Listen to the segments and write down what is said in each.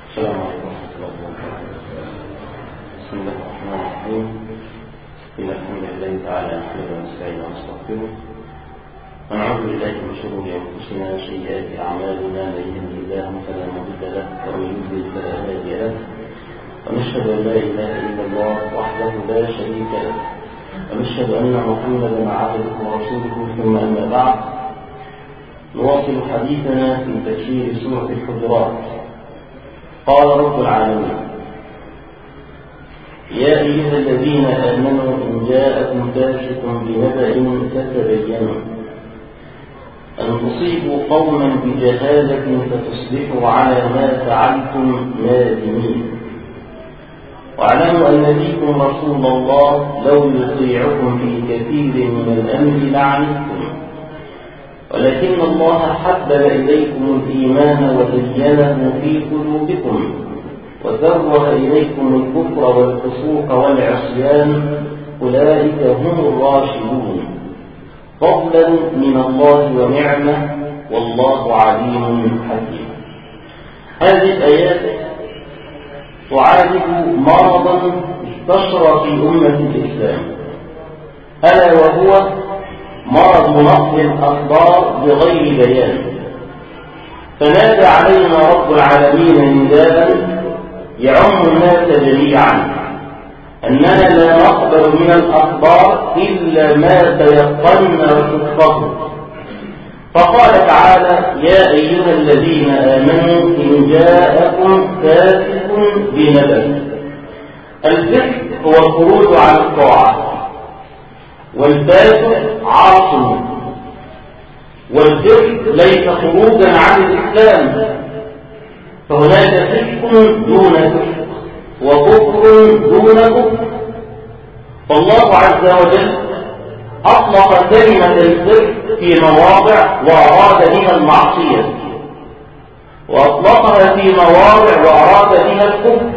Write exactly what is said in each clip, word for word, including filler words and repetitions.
السلام عليكم ورحمة الله وبركاته. بسم الله الرحمن الرحيم. إن الحمد لله تعالى نحمده ونستعينه ونستغفره ونعوذ بالله من شرور أنفسنا وسيئات أعمالنا، من يهده الله فلا مضل له ومن يضلل فلا هادي له، ونشهد أن لا إله إلا الله وحده لا شريك له، ونشهد أن محمدا عبده ورسوله. ثم أما بعد، نواصل حديثنا في تفسير سورة الحجرات. قال رب العالمين: يا أيها الذين آمنوا إن جاءكم فاسق بنبأ فتبينوا أن تصيبوا قوما بجهالة فتصبحوا على ما فعلتم نادمين. واعلموا أن فيكم رسول الله لو يطيعكم في كثير من الأمر لعنتم، ولكن الله حبب إليكم الإيمان وزينه في قلوبكم وكره إليكم الكفر والفسوق والعصيان، أولئك هم الراشدون، فضلا من الله ونعمة، والله عليم حكيم. هذه الآيات تعالج مرضا انتشر في أمة الإسلام، ألا وهو مرض نقل الأخبار بغير بيان. فنادى علينا رب العالمين نداء يعم الناس جميعا أننا لا نقبل من الأخبار إلا ما تيقنا صدقه. فقال تعالى: يا أيها الذين آمنوا إن جاءكم فاسق بنبأ. الفسق هو الخروج عن الطاعة، والفاسق عاصم، والفسق ليس خروجا عن الإسلام، فهناك فسق دون فسق وكفر دون كفر. فالله عز وجل أطلق كلمة الفسق في مواضع وأراد بها المعصية، وأطلقها في مواضع وأراد بها الكفر.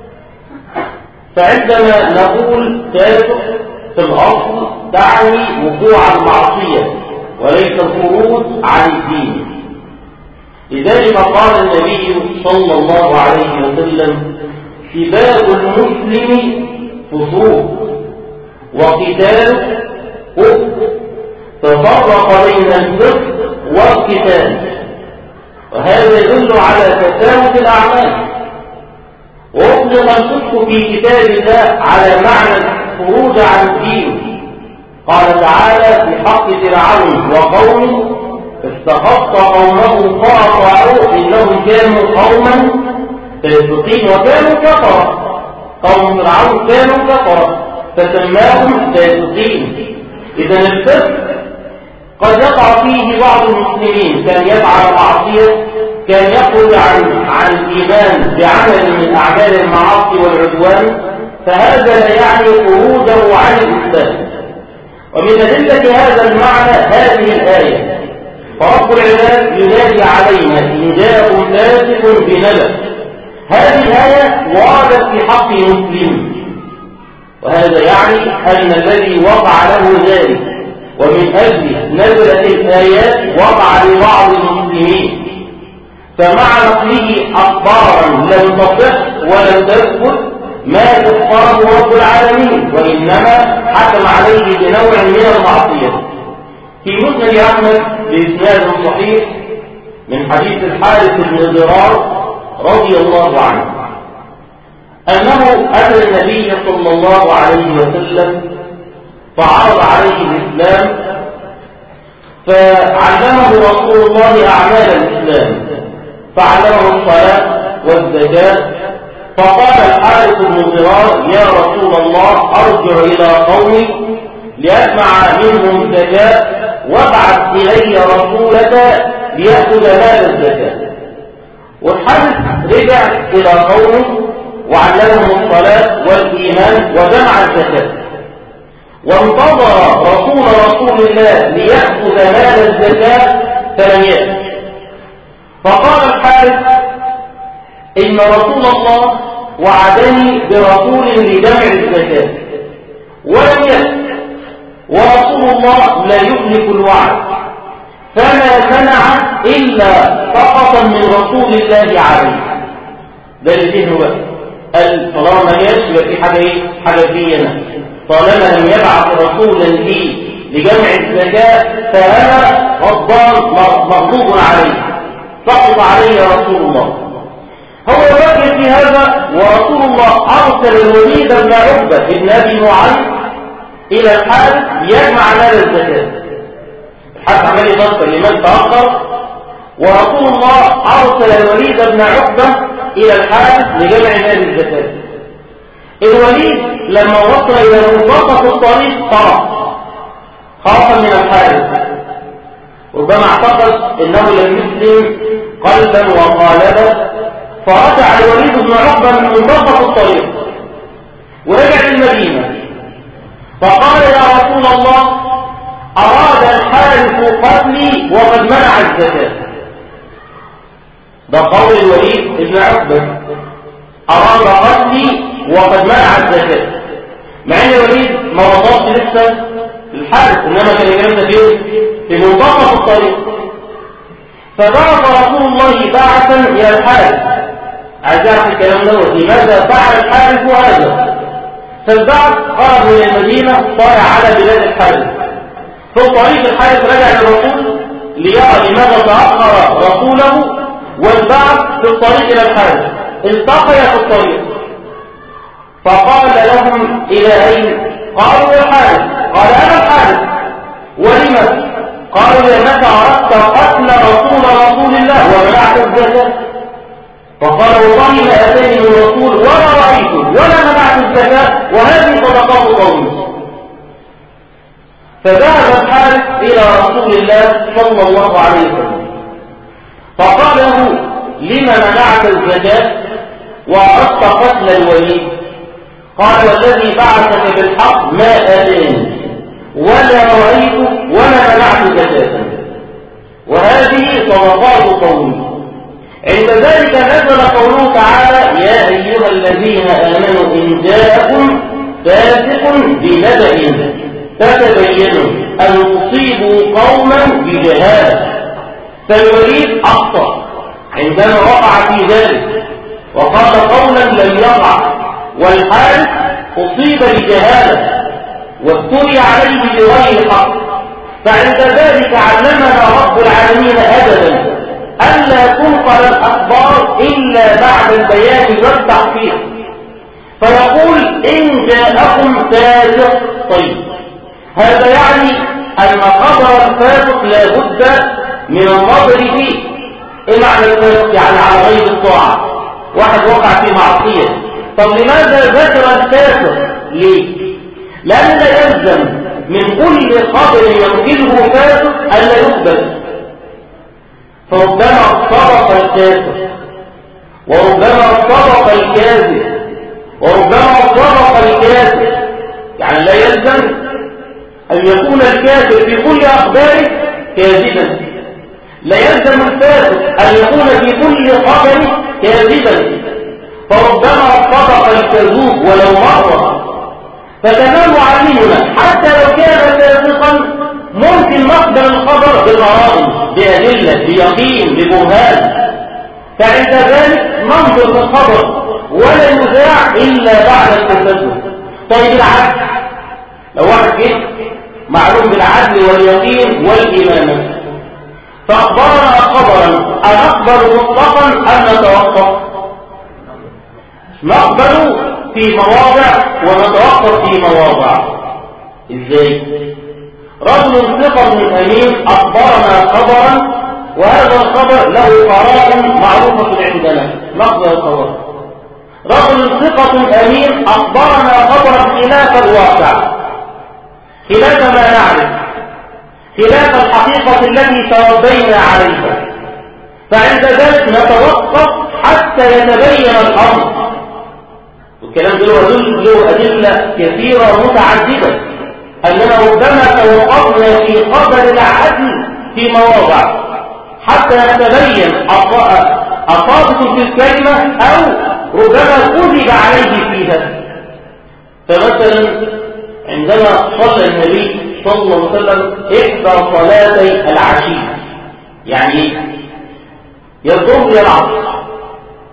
فعندما نقول فاسق في الأصل تعني وقوع المعصية وليس الخروج عن الدين. لذلك قال النبي صلى الله عليه وسلم: سباب المسلم فسوق وقتاله كفر، ففرق بين الفسق والقتال. وهذا يدل على تفاوت الأعمال. وأطلق الفسق في كتاب الله على معنى الخروج عن الدين. قال تعالى في حق فرعون وقومه: استخف قومه فأطاعوه إنهم كانوا قوما فاسقين وكانوا كفرة. قوم فرعون كانوا كفرة فسماهم فاسقين. إذن الفسق قد يقع فيه بعض المسلمين، كان يفعل معصية، كان يخرج عن عن الإيمان بعمل من أعمال المعاصي والعدوان، فهذا لا يعني خروجه عن الإسلام. ومن أدلة هذا المعنى هذه الآية. فرب العباد ينادي علينا: إن جاءكم فاسق بنبأ. هذه الآية وردت في حق مسلم، وهذا يعني أن الذي وقع له ذلك ومن أجل نزلت الآيات وقع لبعض المسلمين، فمع نقله أخبارا لم تصح ولم تثبت ما يذكره رب العالمين، وإنما حكم عليه بنوع من المعصية. في مسند أحمد بإسناد صحيح من حديث الحارث بن ضرار رضي الله عنه أنه أتى النبي صلى الله عليه وسلم فعرض عليه الإسلام، فعلمه رسول الله أعمال الإسلام، فعلمه الصلاة والزكاة. فقال الحارث بن ضرار: يا رسول الله، أرجع إلى قومي لأسمع منهم الزكاة، وابعث إلي رسولك ليأخذ مال الزكاة. والحارث رجع إلى قومه وعلمهم الصلاة والإيمان وجمع الزكاة، وانتظر رسول رسول الله ليأخذ مال الزكاة فلم يأت. فقال الحارث: إن رسول الله وعدني برسول لجمع الزكاة ولم يأت، ورسول الله لا يخلف الوعد، فما منع إلا سقطا من رسول الله عليه. ده اللي فيه هو قال طالما ما جاش يبقى في حاجه ايه؟ حاجه فيا انا. طالما لم يبعث رسولا لي لجمع الزكاه فانا غضبان مغضوب عليه، سقط علي يا رسول الله. هو يفكر في هذا، ورسول الله ارسل الوليد بن عقبه بن ابي معيط الى الحارث يجمع مال الزكاه. الحارث عمال يفكر لمن تاخر، ورسول الله ارسل الوليد بن عقبه الى الحارث لجمع مال الزكاه. الوليد لما وصل الى منتصف الطريق طرق خافا من الحارث، ربما اعتقد انه لم يسلم قلبا وقالبا، فرجع الوليد بن عقبه من منتصف الطريق ورجع المدينه، فقال يا رسول الله اراد الحارث قتلي وقد منع الزكاه. ده قول الوليد بن عقبه، اراد قتلي وقد منع الزكاه، مع ان الوليد ما وصلش لسه الحارث، انما كان الكلام ده فين؟ في منتصف الطريق. فبعث رسول الله بعثا الى الحارث، عايز يعرف الكلام ده لماذا فعل الحارث هذا. فالبعث خرج من المدينه طالع على بلاد الحارث، في الطريق الحارث رجع للرسول ليرى لماذا تاخر رسوله، والبعث في الطريق الى الحارث التقيا في الطريق، فقال لهم الى اين؟ قالوا يا الحارث. قال انا الحارث. ولم؟ قالوا لانك اردت قتل رسول رسول الله ومنعت الزكاه. فقال والله ما اتاني من رسول ولا رايته ولا منعت الزكاه وهذه صدقات قومي. فذهب الحارث الى رسول الله صلى الله عليه وسلم فقال له لما منعت الزكاه واردت قتل الوليد؟ قال والذي بعثك بالحق ما اتاني ولا رايته ولا منعت زكاه وهذه صدقات قومي. عند ذلك نزل قوله تعالى يا أيها الذين آمنوا إن جاءكم فاسق بنبأ فتبينوا أن تصيبوا قوما بجهالة. فالوليد أخطأ عندما وقع في ذلك وقال قولا لم يقع، والحارث أصيب بجهالة وابتلي عليه بغير حق. فعند ذلك علمنا رب العالمين أبدا ألا تنقل الأخبار إلا بعد البيان والتحقيق، فيقول إن جاءكم فاسق. طيب هذا يعني أن خبر الفاسق لا بد من النظر فيه. إيه معنى الفاسق؟ يعني على غير الطاعة، واحد وقع في معصية. طب لماذا ذكر الفاسق؟ ليه؟ لأن لا يلزم من كل خبر ينقله فاسق ألا يقبل. فربما صدق الكافر وربما صدق الكاذب وربما صدق الكافر، يعني لا يلزم أن يكون الكافر في كل أخباره كاذبا، لا يلزم الفاسق أن يكون في كل خبر كاذبا، فربما صدق الكذوب ولو مرة. فكمان معلمنا حتى لو كان فاسقا ممكن نقبل الخبر بالقرائن بأدلة بيقين ببرهان، فعند ذلك ننظر في الخبر ولا يذاع إلا بعد التثبت. طيب العدل، لو واحد جه معلوم بالعدل واليقين والإمامة فأخبرنا خبرا أنقبل مطلقا أم نتوقف؟ نقبل في مواضع ونتوقف في مواضع. إزاي؟ رجل ثقة من أمين أخبرنا خبرا وهذا الخبر له قرائن معروفة عندنا نقبل الخبر. رجل ثقة أمين أخبرنا خبرا خلاف الواقع، خلاف ما نعرف، خلاف الحقيقة التي تربينا عليها، فعند ذلك نتوقف حتى يتبين الأمر. والكلام ده له أدلة كثيرة متعددة، أننا ربما توقفنا في قدر العدل في مواضع حتى يتبين أصابت في الكلمة أو ربما كذب عليه فيها. فمثلا عندما صلى النبي صلى الله عليه وسلم إحدى صلاتي العشي، يعني يا الظهر يا العصر،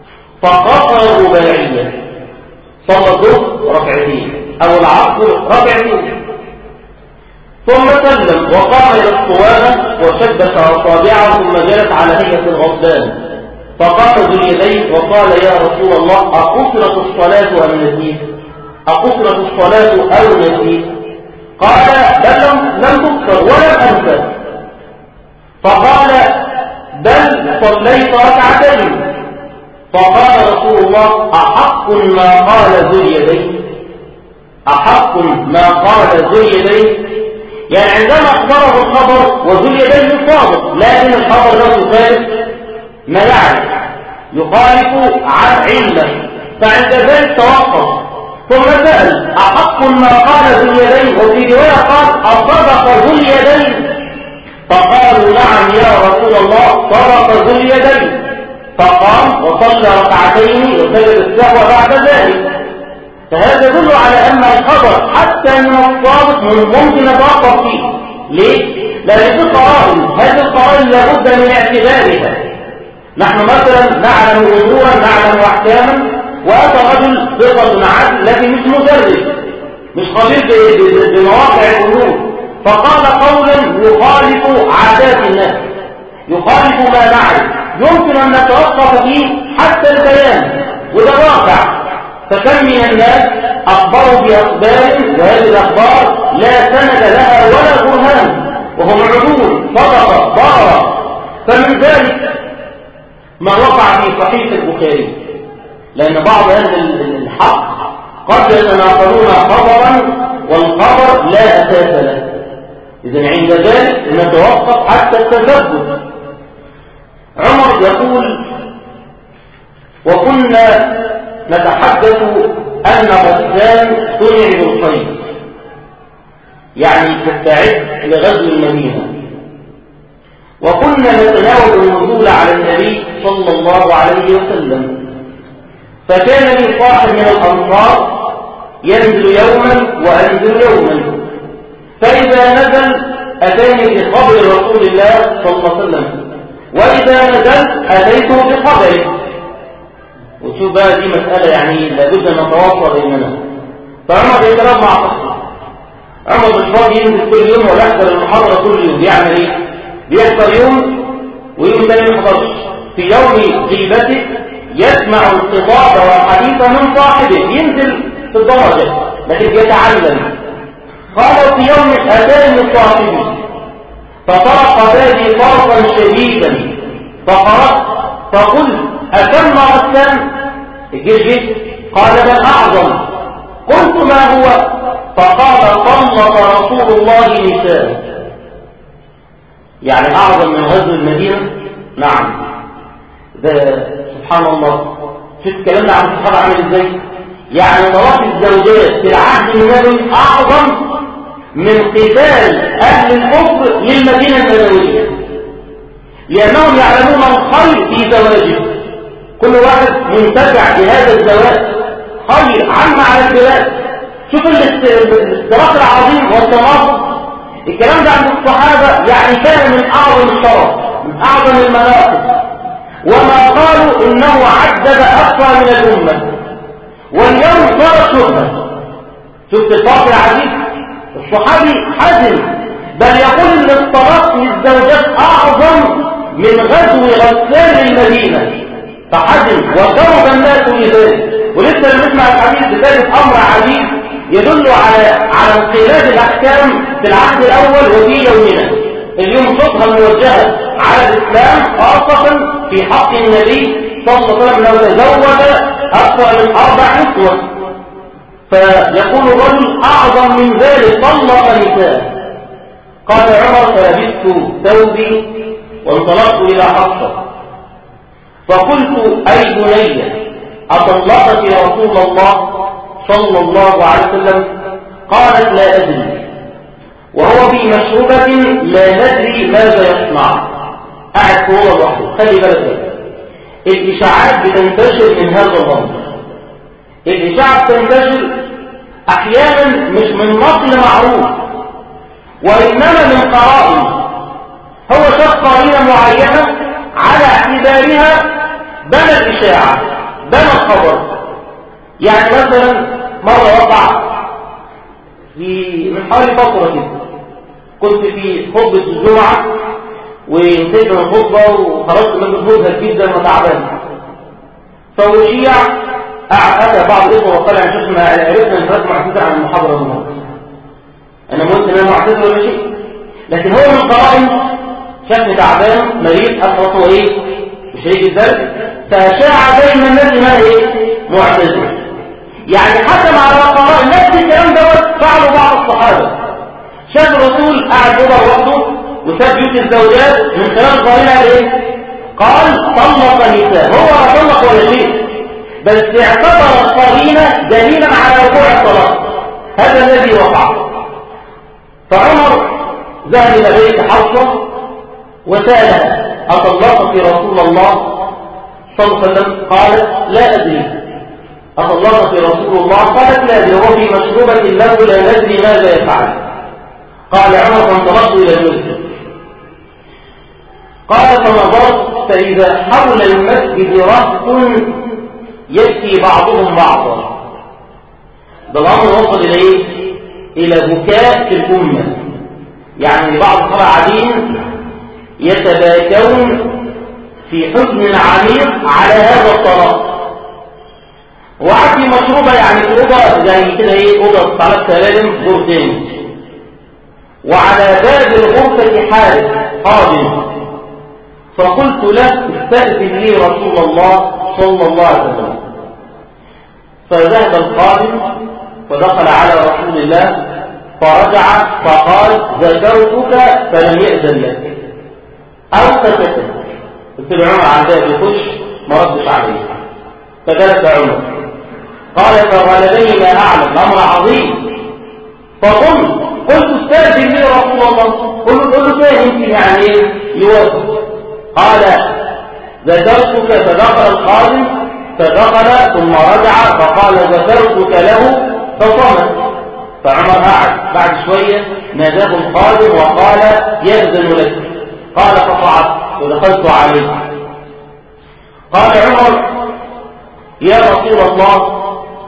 فقصر رباعية، صلى الظهر ركعتين أو العصر ركعتين، ثم سلم وقام إلى الصوامة وشبك أصابعه ثم جلس على هيئة الغضبان، فقام ذو اليدين وقال يا رسول الله أقصرت الصلاة أم نسيت؟ أقصرت الصلاة أو نسيت؟ قال بل لم تقصر ولم أنسى. فقال بل صليت ركعتين. فقال رسول الله أحق ما قال ذو اليدين، أحق ما قال ذو اليدين، يعني عندما أخبره الخبر وذو اليدين صادق، لكن الخبر لا يخالف ما يعرف، يخالف عن علمه، فعند ذلك توقف ثم سأل أحق ما قال ذو اليدين، وفي رواية قال أصدق ذو اليدين، فقالوا نعم يا رسول الله صدق ذو اليدين، فقام وصلى ركعتين وسجد السهو بعد ذلك. فهذا يدل على أن الخبر حتى من الصادق ممكن نتوقف فيه. ليه؟ لأن في قرائن، هذه القرائن لابد من اعتبارها. نحن مثلا نعلم أمورا نعلم أحكاما، وأتى رجل ثقة عدل لكن مش مدرس، مش خبير بمواقع الأمور، فقال قولا يخالف عادات الناس، يخالف ما نعرف، يمكن أن نتوقف فيه حتى البيان، وده واقع. فكم من الناس أخبروا بأخبار وهذه الأخبار لا سند لها ولا برهان، وهم عدول صدقة ضارة. فمن ذلك ما وقع في صحيح البخاري، لأن بعض أهل الحق قد يتناقلون خبرا والخبر لا أساس له، إذن عند ذلك نتوقف حتى التثبت. عمر يقول وكنا نتحدث أن غسان صنع بالخير، يعني تستعد لغزو المدينة، وكنا نتناول النزول على النبي صلى الله عليه وسلم، فكان لي صاحب من الأنصار ينزل يوما وأنزل يوما، فإذا نزل أتاني بقبر رسول الله صلى الله عليه وسلم، وإذا نزل أتيته بقبره. وشوف بقى دي مسألة يعني لابد أن نتواصل بيننا. فعمر يتلاب مع قصة، عمر مش فاضي ينزل كل يوم ولا يحضر المحاضرة كل يوم، بيعمل ايه؟ بيحضر يوم ويوم ثاني ما يحضرش. في يوم غيبته يسمع الخطاب والحديث من صاحبه، ينزل في الدرجة لكن يتعلم. قال في يوم أتاني صاحبي فطرق بابي طرقا شديدا فقرأت فقلت أتم غسان الجيش؟ قال بل أعظم. قلت ما هو؟ فقال طلق رسول الله نساء. يعني أعظم من غزو المدينة؟ نعم. ده سبحان الله، شوف كلامنا عن الصحابة عامل ازاي. يعني طلاق الزوجات في العهد النبوي أعظم من قتال أهل الكفر للمدينة النبوية، لأنهم يعلمون الخير في زواجه، كل واحد منتفع بهذا الزواج خير عم على البلاد. شوف الاختراق العظيم والتناقض. الكلام ده عند الصحابة يعني كان من أعظم الشرف، من أعظم المناقب، وما قالوا إنه عدد أكثر من الأمة، واليوم صار شبهة. شفت الفرق العجيب؟ الصحابي حزن، بل يقول ان الطلاق للزوجات اعظم من غزو غسان المدينة، فحزن وكرب الناس لذلك. ولسه نسمع الحديث بذلك امر عجيب يدل على على انقلاب الاحكام في العهد الاول وفي يومنا. اليوم شبهة موجهة على الاسلام، خاصة في حق النبي صلى الله عليه وسلم لو تزوج اكثر من اربع نسوة. فيقول الرجل أعظم من ذلك طلق نساء. قال عمر فلبست ثوبي وانطلقت إلى حفصة فقلت أي بني أطلقت يا رسول الله صلى الله عليه وسلم؟ قالت لا أدري، وهو في مشروبة لا ندري ماذا يصنع، قاعد هو لوحده. خلي بالك الإشاعات بتنتشر من هذا الأمر. الإشاعة بتنتشر أحيانا مش من نقل معروف، وإنما من قرائن. هو شاف قرينة معينة على اعتبارها بنى الإشاعة، بنى خبر. يعني مثلا مرة وقع في من حوالي فترة كده، كنت في خطبة الجمعة وانتهيت من الخطبة وخرجت من مجهودها جدا وتعبان، فوشيع أتى بعض الإخوة وقال عن شيخنا عرفنا أن فاتح معتذر عن المحاضرة النهارده. أنا قلت إن أنا معتذر ولا شيء، لكن هو من قرائن شافني تعبان مريض أخرته إيه بشريك الدرس، فشاع بين الناس ما إيه معتذر. يعني حكم على قرائن نفس الكلام دوت فعلوا بعض الصحابة. شاف الرسول قاعد يضرب وحده وساب بيوت الزوجات من خلال قرينة إيه؟ قال طلق نساء، هو لا طلق ولا شيء، بس اعتبر القرينة دليلا على وقوع الطلاق. هذا الذي وقع. فعمر ذهب إلى بيت حفصة وسألها أطلقت رسول الله صلى الله عليه وسلم؟ قالت لا أدري. أطلقت رسول الله؟ قالت لا أدري، وهو في مشروبة له لا ندري ماذا يفعل. قال عمر فانطلقت إلى المسجد. قال فنظرت فإذا حول المسجد رهط يبكي بعضهم بعضا. ده الأمر وصل إلى إيه؟ إلى بكاء في الأمة. يعني بعض الصحابة قاعدين يتباكون في حزن عميق على هذا الطلاق. وقعد في مشروبة، يعني في أوضة زي كده إيه، أوضة على سلالم دور تاني، وعلى باب الغرفة حارس قادم. فقلت له استأذن لي رسول الله صلى الله عليه وسلم. فذهب القادم فدخل على رسول الله فرجع فقال ذكرتك فلم يأذن لك أو سكت. قلت له عمر عن ذلك يخش ما ردش عليه. فجلس عمر قال فغلبني ما أعلم، الأمر عظيم. فقلت قلت استأذن لي رسول الله، قلت له فيه يمكن يعني يوافق. قال ذكرتك، فدخل القادم فدخل ثم رجع فقال ذكرتك له فصمت. فعمر قعد، بعد شوية ناداه القادم وقال يأذن لك. قال فصعدت ودخلت عليه. قال عمر يا رسول الله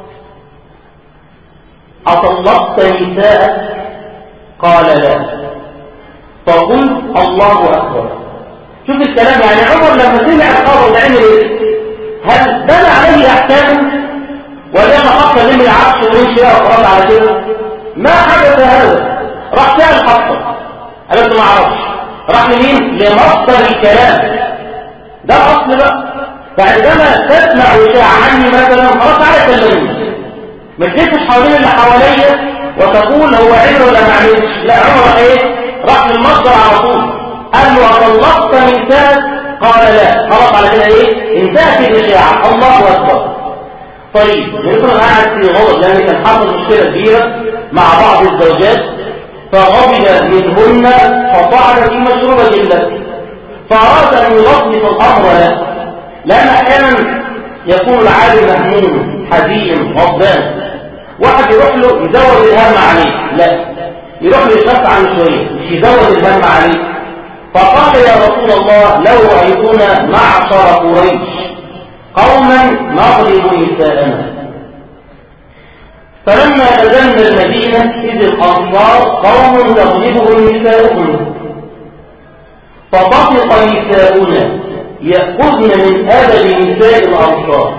أطلقت نساءك؟ قال لا. فقلت الله أكبر. شوف الكلام، يعني عمر لما سمع الخبر ده عمل ايه؟ هل بنى عليه احكام ولا خط لم العرش ويمشي وقرأ على كده؟ ما حدث هذا. راح سأل حفصة، قالت ما اعرفش. راح لمين؟ لمصدر الكلام ده الاصل بقى. فعندما تسمع وشاع عني مثلا خلاص على كلمني، ما تلفش حوالين اللي حواليا وتقول هو عمل ولا ما عملش. لا، عمر ايه؟ راح للمصدر على طول. قال له أطلقت نساءك؟ قال لا. خلاص على كده ايه؟ انتهت الإشاعة. الله أكبر. طيب يمكن قاعد في غضب لأن كان حصل مشكلة كبيرة مع بعض الزوجات، فغضب منهن فصعد في مشروبة له، فأراد أن يلطف الأمر له، لأن أحيانا يكون العالم مهموم حزين غضبان، واحد يروح له يزود الهم عليه، لا، يروح له يشفع عنه شوية مش يزود الهم عليه. فقال يا رسول الله لو رأيتنا معشر قريش قوما نضرب نساءنا. فلما نزلنا المدينة إذ الأنصار قوم تغلبهم نساؤهم، فطفق نساؤنا يأخذن من أبد نساء الأنصار.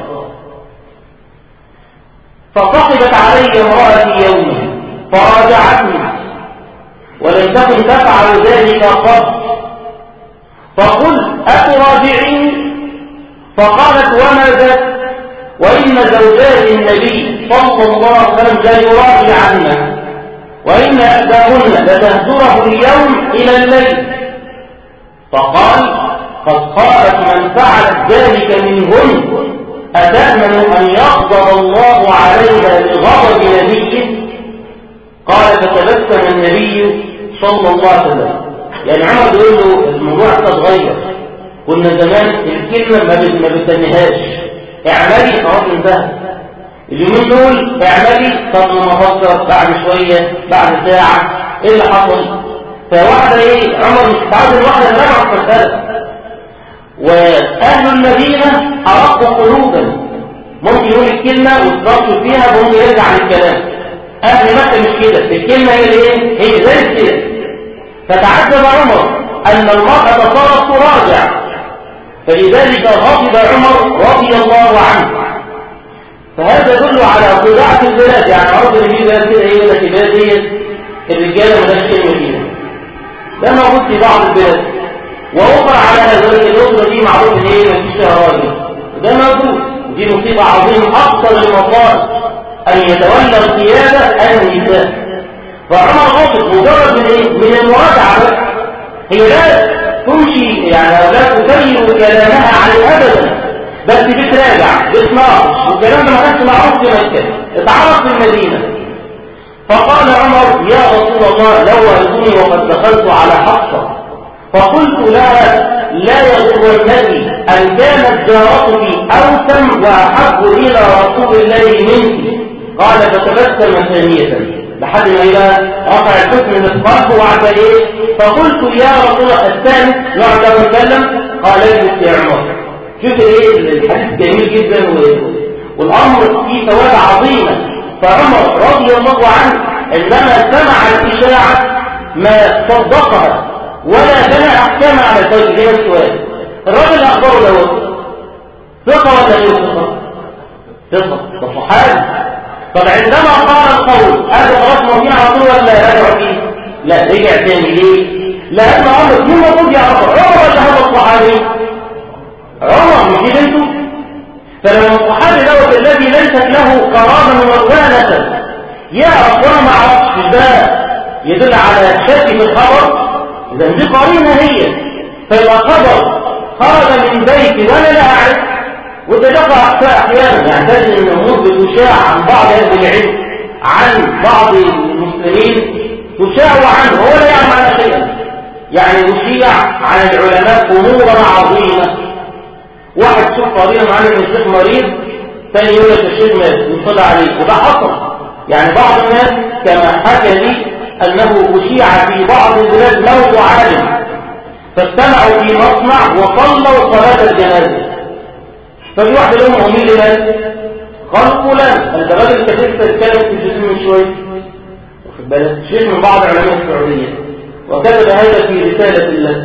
فصحبت علي امرأتي يوما فراجعتني ولم تكن تفعل ذلك قط، فقلت أتراجعين؟ فقالت وما ذاك؟ وإن زوجات النبي صلى الله عليه وسلم لا يراجعن، وإن أحداهن لتهجره اليوم إلى الليل. فقال قد قالت من فعلت ذلك منهن أتأمن أن يغضب الله عليها لغضب نبيه؟ قال فتبسم النبي صلى الله عليه وسلم. يعني عمر بيقول له الموضوع تتغير، كنا زمان الكلمة ما بتنهاش، اعملي خلاص انتهى. اليومين دول اعملي طب ما افكر بعد شوية بعد ساعة ايه اللي حصل. فواحدة ايه عمر مش بعد الواحدة رجعت في الثالث. واهل المدينة ارقوا قلوبا ممكن يقول الكلمة ويترصد فيها وهم يرجع للكلام. أهل مكة مش كده، الكلمة هي الايه؟ هي زي كده. فتعجب عمر أن المرأة صارت تراجع، فلذلك غضب عمر رضي الله عنه. فهذا يدل على طباعة البلاد، يعني عرض اللي بلاد كده ايه ولا البلاد دي الرجاله مالهاش كلمه فيها. ده موجود في بعض البلاد، واخرى على هذا الاسره دي معروف ان ايه مفيش فيها راجل، وده موجود، ودي مصيبه عظيمه. اكثر المصائب ان يتولى القياده النساء. فعمر غاضب مجرد من ايه؟ من المراجعه. هي لا تمشي يعني لا تغير كلامها عن ابدا، بس بتراجع بتناقش، والكلام ده ما كانش معروف في مكه، اتعرف في المدينه. فقال عمر يا رسول الله لو ألزمني وقد دخلت على حفصة فقلت لها لا يغرنني أن كانت جارتك أوسم وأحب إلى رسول الله منك. قال فتبسم ثانية لحد ما إلى رفع الحكم من القلب وعد إيه. فقلت يا رسول الله الثالث يعد مكلم. قال اجلس يا عمر. شوف إيه الحديث جميل جدا والأمر فيه فوائد عظيمة. فعمر رضي الله عنه عندما سمع الإشاعة ما صدقها ولا بنى أحكام على ذلك. السؤال الراجل أخبره له ثقة ولا غير ثقة؟ ثقة، ده صحابي. طب عندما قال القول هذا خلاص موجين على طول ولا رجع فيه؟ لا رجع تاني. ليه؟ لأن عمر مين المفروض يعرفه؟ عمر ولا هذا الصحابي؟ عمر مش بنته. فلما الصحابي دوت الذي ليست له كرامه ووالة يعرف وانا ما اعرفش، ده يدل على شك في الخبر. اذا دي قرينه هي. فيبقى خبر خرج من بيتي وانا لا اعرف، وده يقع احيانا. يعني تجد ان الامور بتشاع عن بعض اهل العلم عن بعض المسلمين، تشاع عنه هو لا يعلم عنها شيئا. يعني يشيع عن العلماء امورا عظيمه. واحد شوف قرينه معانا من الشيخ مريض، ثاني يقول لك الشيخ مات يصلى عليه، وده حصل. يعني بعض الناس كما حكى لي أنه أشيع في بعض البلاد موت عالم، فاجتمعوا في مصنع وصلوا صلاة الجنازة. ففي واحد لهم أمين لماذا؟ قالوا فلان أنت راجل كثير تتكلم في الجسم من شوية، واخد بالك شيخ من بعض علماء السعودية، وكتب هذا في رسالة الله.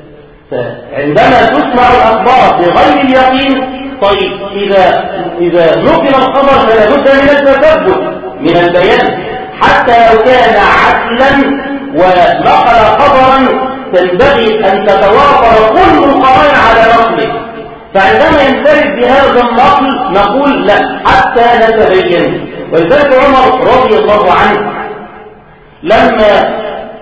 فعندما تسمع الأخبار بغير اليقين، طيب إذا إذا نقل الخبر فلا بد من التثبت من البيان، حتى لو كان عدلا ونقل خبرا تنبغي أن تتوافر كل القرائن على نقله. فعندما ينفرد بهذا النقل نقول لا حتى نتبين. ولذلك عمر رضي الله عنه لما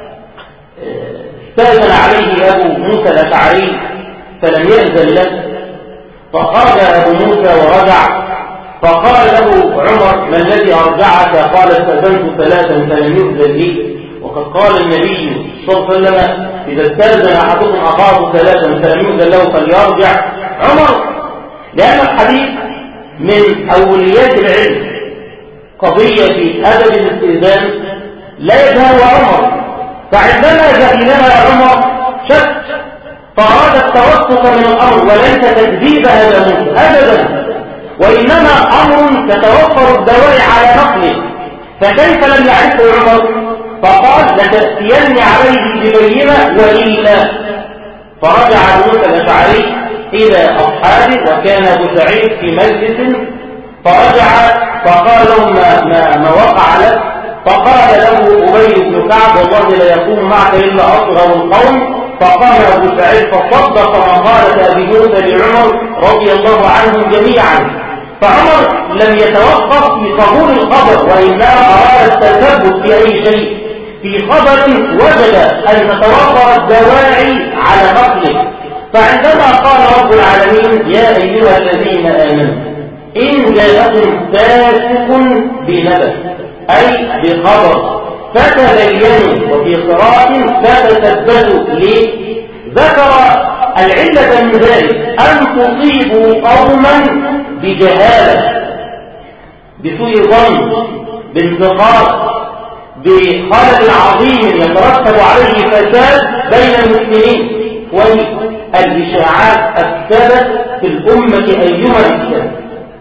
استأذن عليه أبو موسى الأشعري فلم يأذن له، فخرج أبو موسى ورجع، فقال له عمر ما الذي أرجعك؟ قال استأذنت ثلاثا فلم يؤذن لي. وقد قال النبي صلى الله عليه وسلم إذا استأذن أحدكم أخاه ثلاثا فلم يؤذن له فليرجع. عمر لأن الحديث من أوليات العلم قضية في أدب الاستئذان لا يجهل عمر، فعندما جهلها عمر شك فأراد التوسط من الأمر وليس تكذيب هذا موسى أبدا، وإنما أمر تتوفر الدواعي على نقله. فكيف لم يعرفه عمر؟ فقال لتأتيني عليه ببينة وإلا. فرجع موسى الأشعري إلى أصحابه وكان أبو سعيد في مجلس، فرجع فقال لهم ما, ما, ما وقع لك. فقال له أبي بن كعب والله لا يكون معك إلا أصغر القوم. فقام أبو سعيد فصدق ما قالت أبي موسى لعمر رضي الله عنهم جميعا. فعمر لم يتوقف في قبول الخبر، وإنما أراد التثبت في أي شيء في خبر وجد أن تتوفر الدواعي على نقله. فعندما قال رب العالمين يا أيها الذين آمنوا إن جاءكم فاسق بنبأ أي بخبر فتبينوا، وفي قراءة فتثبتوا. ليه؟ ذكر العلة من ذلك أن تصيبوا قوما بجهالة، بسوء ظن، بانتقاد، بخلل عظيم يترتب عليه فساد بين المسلمين. والإشاعات أفسدت في الأمة أيما أفسد.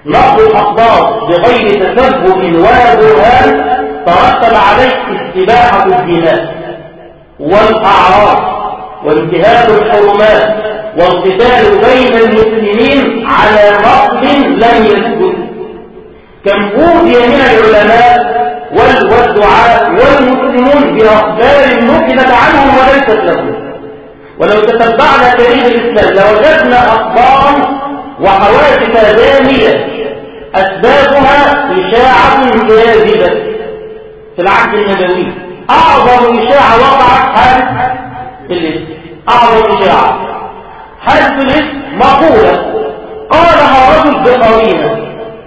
نقل الأخبار بغير تثبت ولا برهان ترتب عليه استباحة الدماء والأعراض وانتهاك الحرمات والقتال بين المسلمين على نقد لم يثبت. كم أوذي من العلماء والدعاء والمسلمون بأخبار نقلت عنهم وليست لهم. ولو تتبعنا تاريخ الإسلام لوجدنا أخبارا وحوادث دامية أسبابها إشاعة كاذبة في العهد النبوي. أعظم إشاعة وقعت حادث الإسم، أعظم إشاعة حادث الإسم مقولة قالها رجل بقرينة،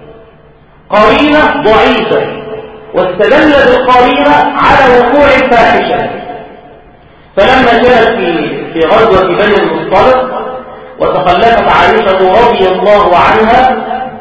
قرينة ضعيفة، واستدل بالقرينة على وقوع الفاحشة. فلما كانت في في غزوة بني المصطلق وتخلفت عائشة رضي الله عنها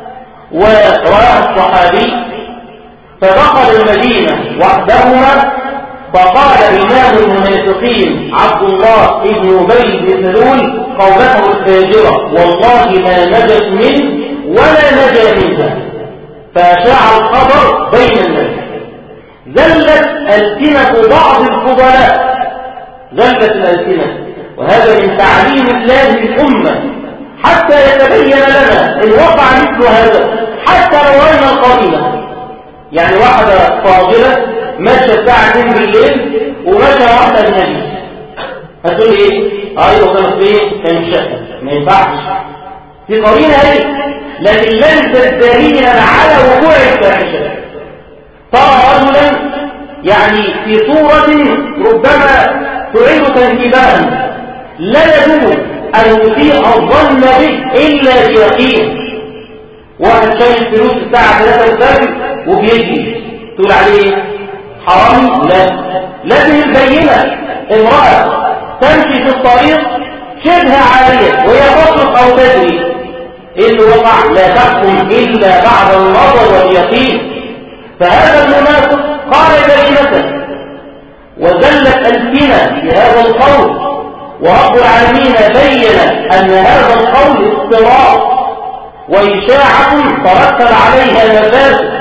ورآها الصحابي فدخل المدينة وحدهما، فقال إمام المنافقين عبد الله بن أبي بن سلول قولته الفاجرة والله ما نجت منه ولا نجا منها، فأشاع الخبر بين الناس. زلت ألسنة بعض الفضلاء، زلت الألسنة، وهذا من تعليم الله للأمة حتى يتبين لنا إن وقع مثل هذا حتى لو رأينا القرينة. يعني واحدة فاضلة ماشية الساعة اتنين بالليل وماشية واحدة أجنبي، هتقول إيه؟ أيوة كانت إيه؟ كان شقة، ما ينفعش في قرينة إيه؟ لكن ليست دليلا على وقوع الفاحشة. ترى رجلا يعني في صورة ربما تعيدك انتباها، لا يجوز أن يسيء الظن به إلا بيقين. واحد شايل فلوس الساعة ثلاثة الفجر وبيجري، تقول عليه حرامي؟ لا. لكن البينة امرأة تمشي في الطريق شبه عارية وهي تطلق أو تجري، إيه اللي وقع؟ لا تحكم إلا بعد النظر واليقين. فهذا المنافق قال بينة وزلت ألسنة بهذا القول، ورب العالمين بين أن هذا القول افتراء وإشاعة ترتب عليها مفاسد،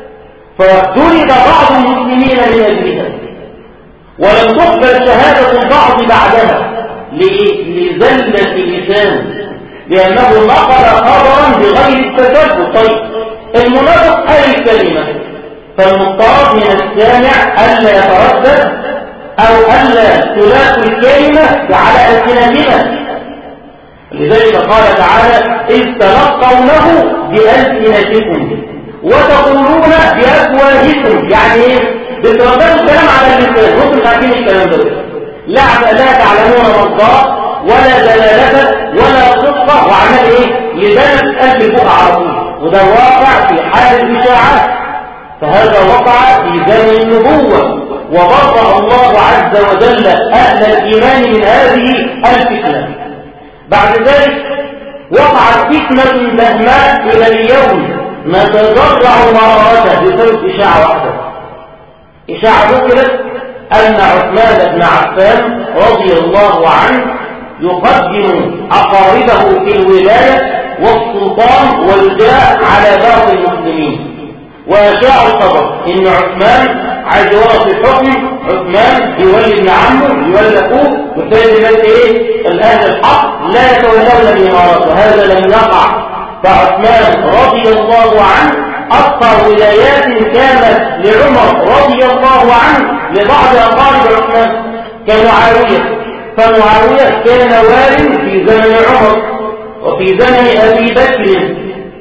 فجلد بعض المسلمين من أجلها، ولم تقبل شهادة البعض بعدها لزلة اللسان، لأنه نقل خبرا بغير التثبت. طيب المنافق قال الكلمة، فالمفترض من السامع ألا يتردد أو ألا تلاقي الكلمة على ألسنتنا. لذلك قال تعالى إذ تلقونه بألسنتكم وتقولون بأفواهكم، يعني إيه؟ بترددوا الكلام على اللسان، ممكن عارفين الكلام ده لا لا تعلمون مصدر ولا دلالة ولا صدقة، وعمل إيه؟ يبان قلب البقى على طول. وده واقع في حال الإشاعات، فهذا وقع في زمن النبوة، وبرأ الله عز وجل أهل الإيمان من هذه الفتنة. بعد ذلك وقعت فتنة دهماء إلى اليوم نتضرع مرارتها بسبب إشاعة واحدة. إشاعة ذكرت أن عثمان بن عفان رضي الله عنه يقدم أقاربه في الولاية والسلطان والجاه على باقي المسلمين، وأشاع الخبر إن عثمان عايز يورث الحكم، عثمان يولي ابن عمه يولي أخوه، وسيد الناس إيه؟ الأهل الحق لا يتولون الإمارات، وهذا لم يقع. فعثمان رضي الله عنه أكثر ولايات كانت لعمر رضي الله عنه لبعض أقارب عثمان كمعاوية، فمعاوية كان والي في زمن عمر وفي زمن أبي بكر،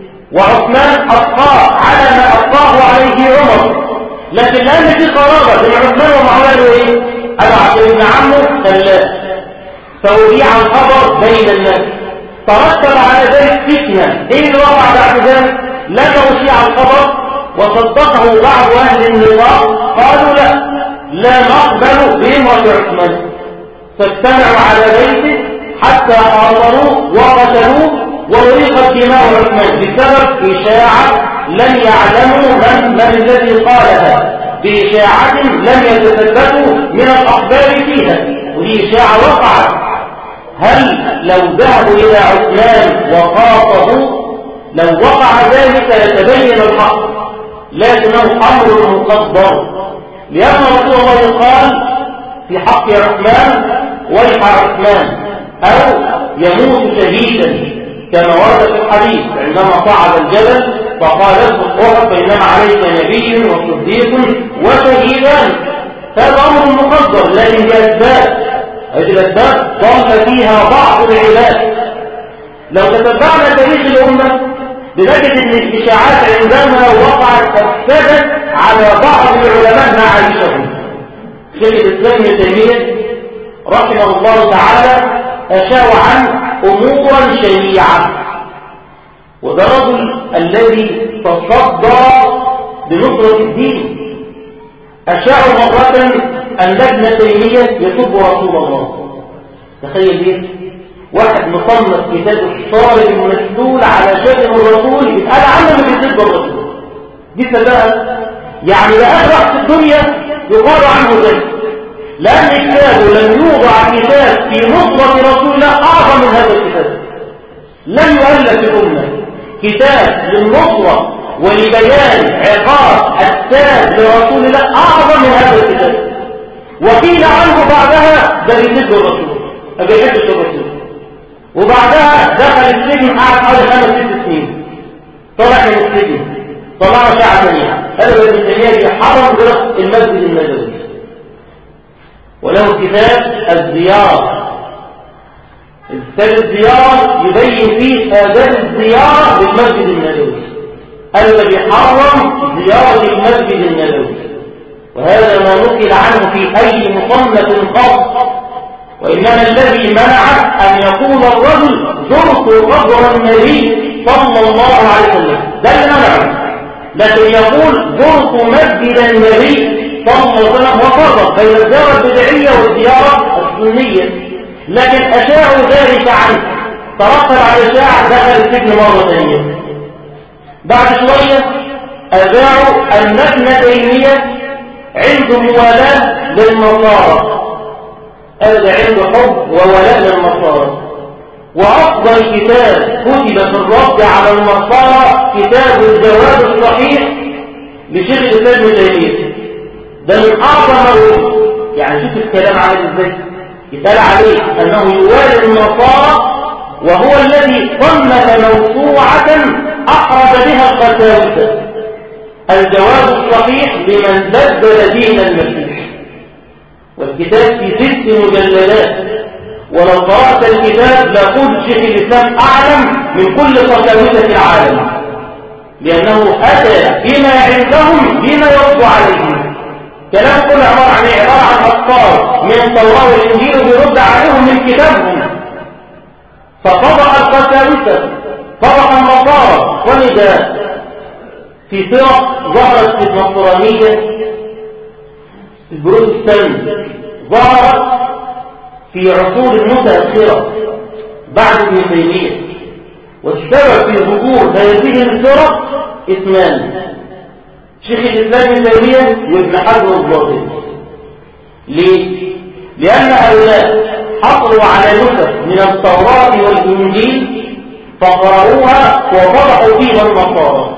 وعثمان أبقاه على ما أبقاه عليه عمر. لكن لأن في قرابة بين عثمان ومعاوية إيه؟ أنا عشان ابن عمه خلاه، فوضيع الخبر بين الناس، ترتب على ذلك فتنة. إيه اللي وقع بعد ذلك؟ لما وشيع الخبر وصدقه بعض أهل النظام قالوا لا لا نقبل بإمرة عثمان، فاجتمعوا على بيته حتى حاصروه وقتلوه وأريقت دماء عثمان بسبب إشاعة لم يعلموا من, من الذي قالها، بإشاعة لم يتثبتوا من الأخبار فيها، ودي إشاعة وقعت. هل لو ذهبوا إلى عثمان وخاطبوا لو وقع ذلك يتبين الحق، لكنه أمر مقدر، لأن رسول الله قال في حق عثمان ويح عثمان أو يموت شهيدا، كما ورد في الحديث عندما صعد الجبل فقال اذكر أحد بينما عليك نبي وصديق وشهيدان. هذا أمر مقدر، لكن بأسباب، هذه الأسباب ضل فيها بعض العباد. لو تتبعنا تاريخ الأمة بنجد أن الإشاعات عندما وقعت أفسدت على بعض العلماء معايشهم. شيخ الإسلام ابن تيمية رحمه الله تعالى أشاع عن أمورا شنيعة، وده الرجل الذي تصدى بنصرة الدين. أشاعوا مرة أن ابن تيمية يسب رسول الله. تخيل ايه؟ واحد مصنف كتاب الصارم المسلول على شتم الرسول يتقال عنه اللي بيسب الرسول. دي سبب يعني لا أغرق في الدنيا يقال عنه ذلك، لأن كتابه لم يوضع كتاب في نصرة رسول الله أعظم من هذا الكتاب. لم يؤلف في الأمة كتاب للنصرة ولبيان عقاب التاب لرسول الله أعظم من هذا الكتاب. وقيل عنه بعدها ده بيسب الرسول، ما بيحبش الرسول، وبعدها دخل السجن قعد حوالي خمس ست سنين، طلع من السجن طلع شعب ثانية. هذا ابن تيمية يحرم دراسة المسجد النبوي، وله كتاب الزيارة. كتاب الزيارة يبين فيه آداب الزيارة للمسجد النبوي، الذي حرم زيارة المسجد النبوي، وهذا ما نقل عنه في أي مصنف خاص. وإنما الذي منع أن يقول الرجل زرت قبر النبي صلى الله عليه وسلم، ده اللي منعه، لكن يقول زرت مسجد النبي صلى الله عليه وسلم، وفرق بين الزيارة البدعية والزيارة السنية. لكن أشاعوا ذلك عنه، ترتب على إشاعة دخل السجن مرة ثانية. بعد شوية أذاعوا أن ابن تيمية عنده موالاة للنصارى، هذا عنده حب وولاء للنصارى، وأفضل كتاب كتب في الرد على النصارى كتاب الجواب الصحيح لشيخ الإسلام ابن تيمية. ده من أعظم، يعني شوف الكلام عامل ازاي، يتقال عليه أنه يوالي النصارى، وهو الذي صنف موسوعة أحرز بها القساوسة، الجواب الصحيح لمن بدل دين المسيح. والكتاب في ست مجلدات، ولو قرأت الكتاب لقلت شيخ الإسلام أعلم من كل قساوسة العالم، لأنه أتى بما عندهم بما يرد عليهم. كلام كل عبارة عن عبارة عن أفكار من التوراة والإنجيل بيرد عليهم من كتابهم. فطبق القساوسة، طبق النصارى. ولذا في فرق ظهرت في النصرانية البروتستانت، ظهرت في عصور متأخرة بعد ابن تيمية. والسبب في ظهور هذه الفرق اثنان: شيخ الإسلام ابن تيمية وابن حزم الظاهري. ليه؟ لأن هؤلاء حصلوا على نسخ من التوراة والإنجيل فقرأوها وفضحوا فيها النصارى،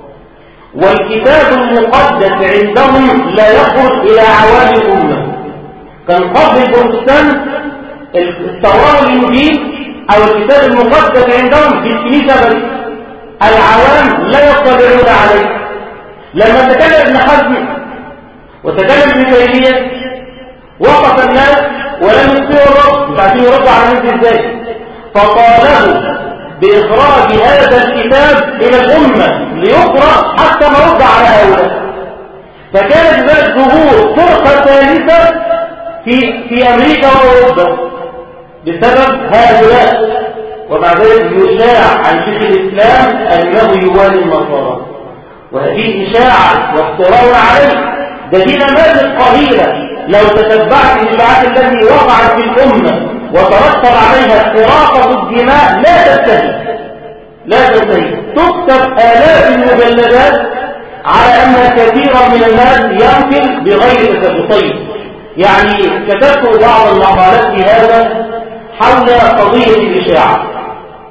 والكتاب المقدس عندهم لا يخرج إلى عوام الأمة. كان قبل البروتستانت التوراة والإنجيل أو الكتاب المقدس عندهم في الكنيسة بس، العوام لا يطلعون عليه. لما تكلم ابن حزم وتكلم ابن تيمية وقف الناس ولم يستطيعوا الرد، مش عارفين يردوا على الناس ازاي، فطالبوا بإخراج هذا الكتاب إلى الأمة ليقرأ حتى نرد على هؤلاء. فكانت ذلك ظهور فرقة ثالثة في في أمريكا وأوروبا بسبب هؤلاء. ومع ذلك يشاع عن شيخ الإسلام أنه يوالي النصارى، وهذه إشاعة وافتراء عليه. ده دي نماذج قليلة لو تتبعت الإشاعات التي وقعت في الأمة وترتب عليها إراقة الدماء لا تنتهي لا تنتهي تكتب آلاف المجلدات على أن كثيرا من الناس ينقل بغير تثبيت. يعني كتبت بعض المقالات في هذا حول قضية الإشاعة.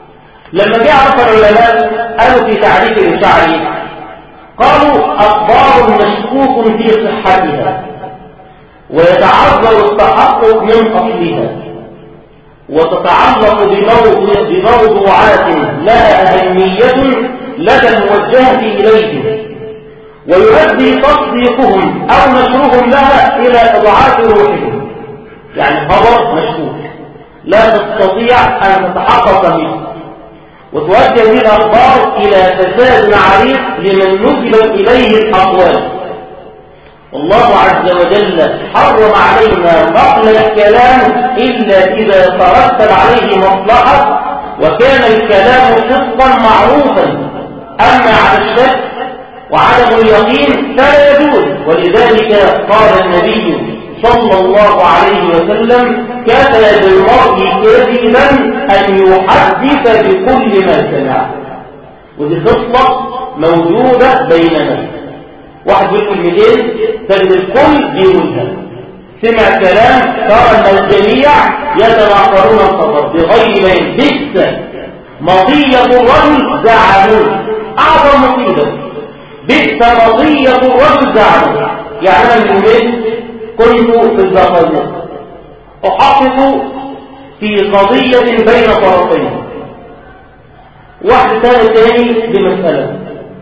لما جاء عرف العلماء قالوا في تعريف الإشاعري قالوا أخبار مشكوك في صحتها ويتعذر التحقق من أصلها وتتعلق بموضوعات لها أهمية لدى الموجهة إليهم ويؤدي تصديقهم أو نشرهم لها إلى إضعاف روحهم. يعني خبر مشكوك لا تستطيع أن تتحقق منه، وتؤدي هذه الأخبار إلى فساد عريض لمن نسبت إليه الأقوال. والله عز وجل حرم علينا نقل الكلام إلا إذا ترتب عليه مصلحة وكان الكلام صدقا معروفا. أما على الشك وعدم اليقين فلا يجوز. ولذلك قال النبي صلى الله عليه وسلم كفى بالمرء كذبا أن يحدث بكل ما سمع. ودي خصلة موجودة بيننا. واحد بيقول كلمتين تجد الكل بيقولها، سمع كلام ترى ان الجميع يتناقرون الخبر بغير ما بئس مطية الرجل زعلوه. اعظم مصيبة بئس مطية الرجل زعلوه. يعني انا من يومين كنت في الزقازيق احقق في قضية بين طرفين، واحد ثاني تاني بمسألة،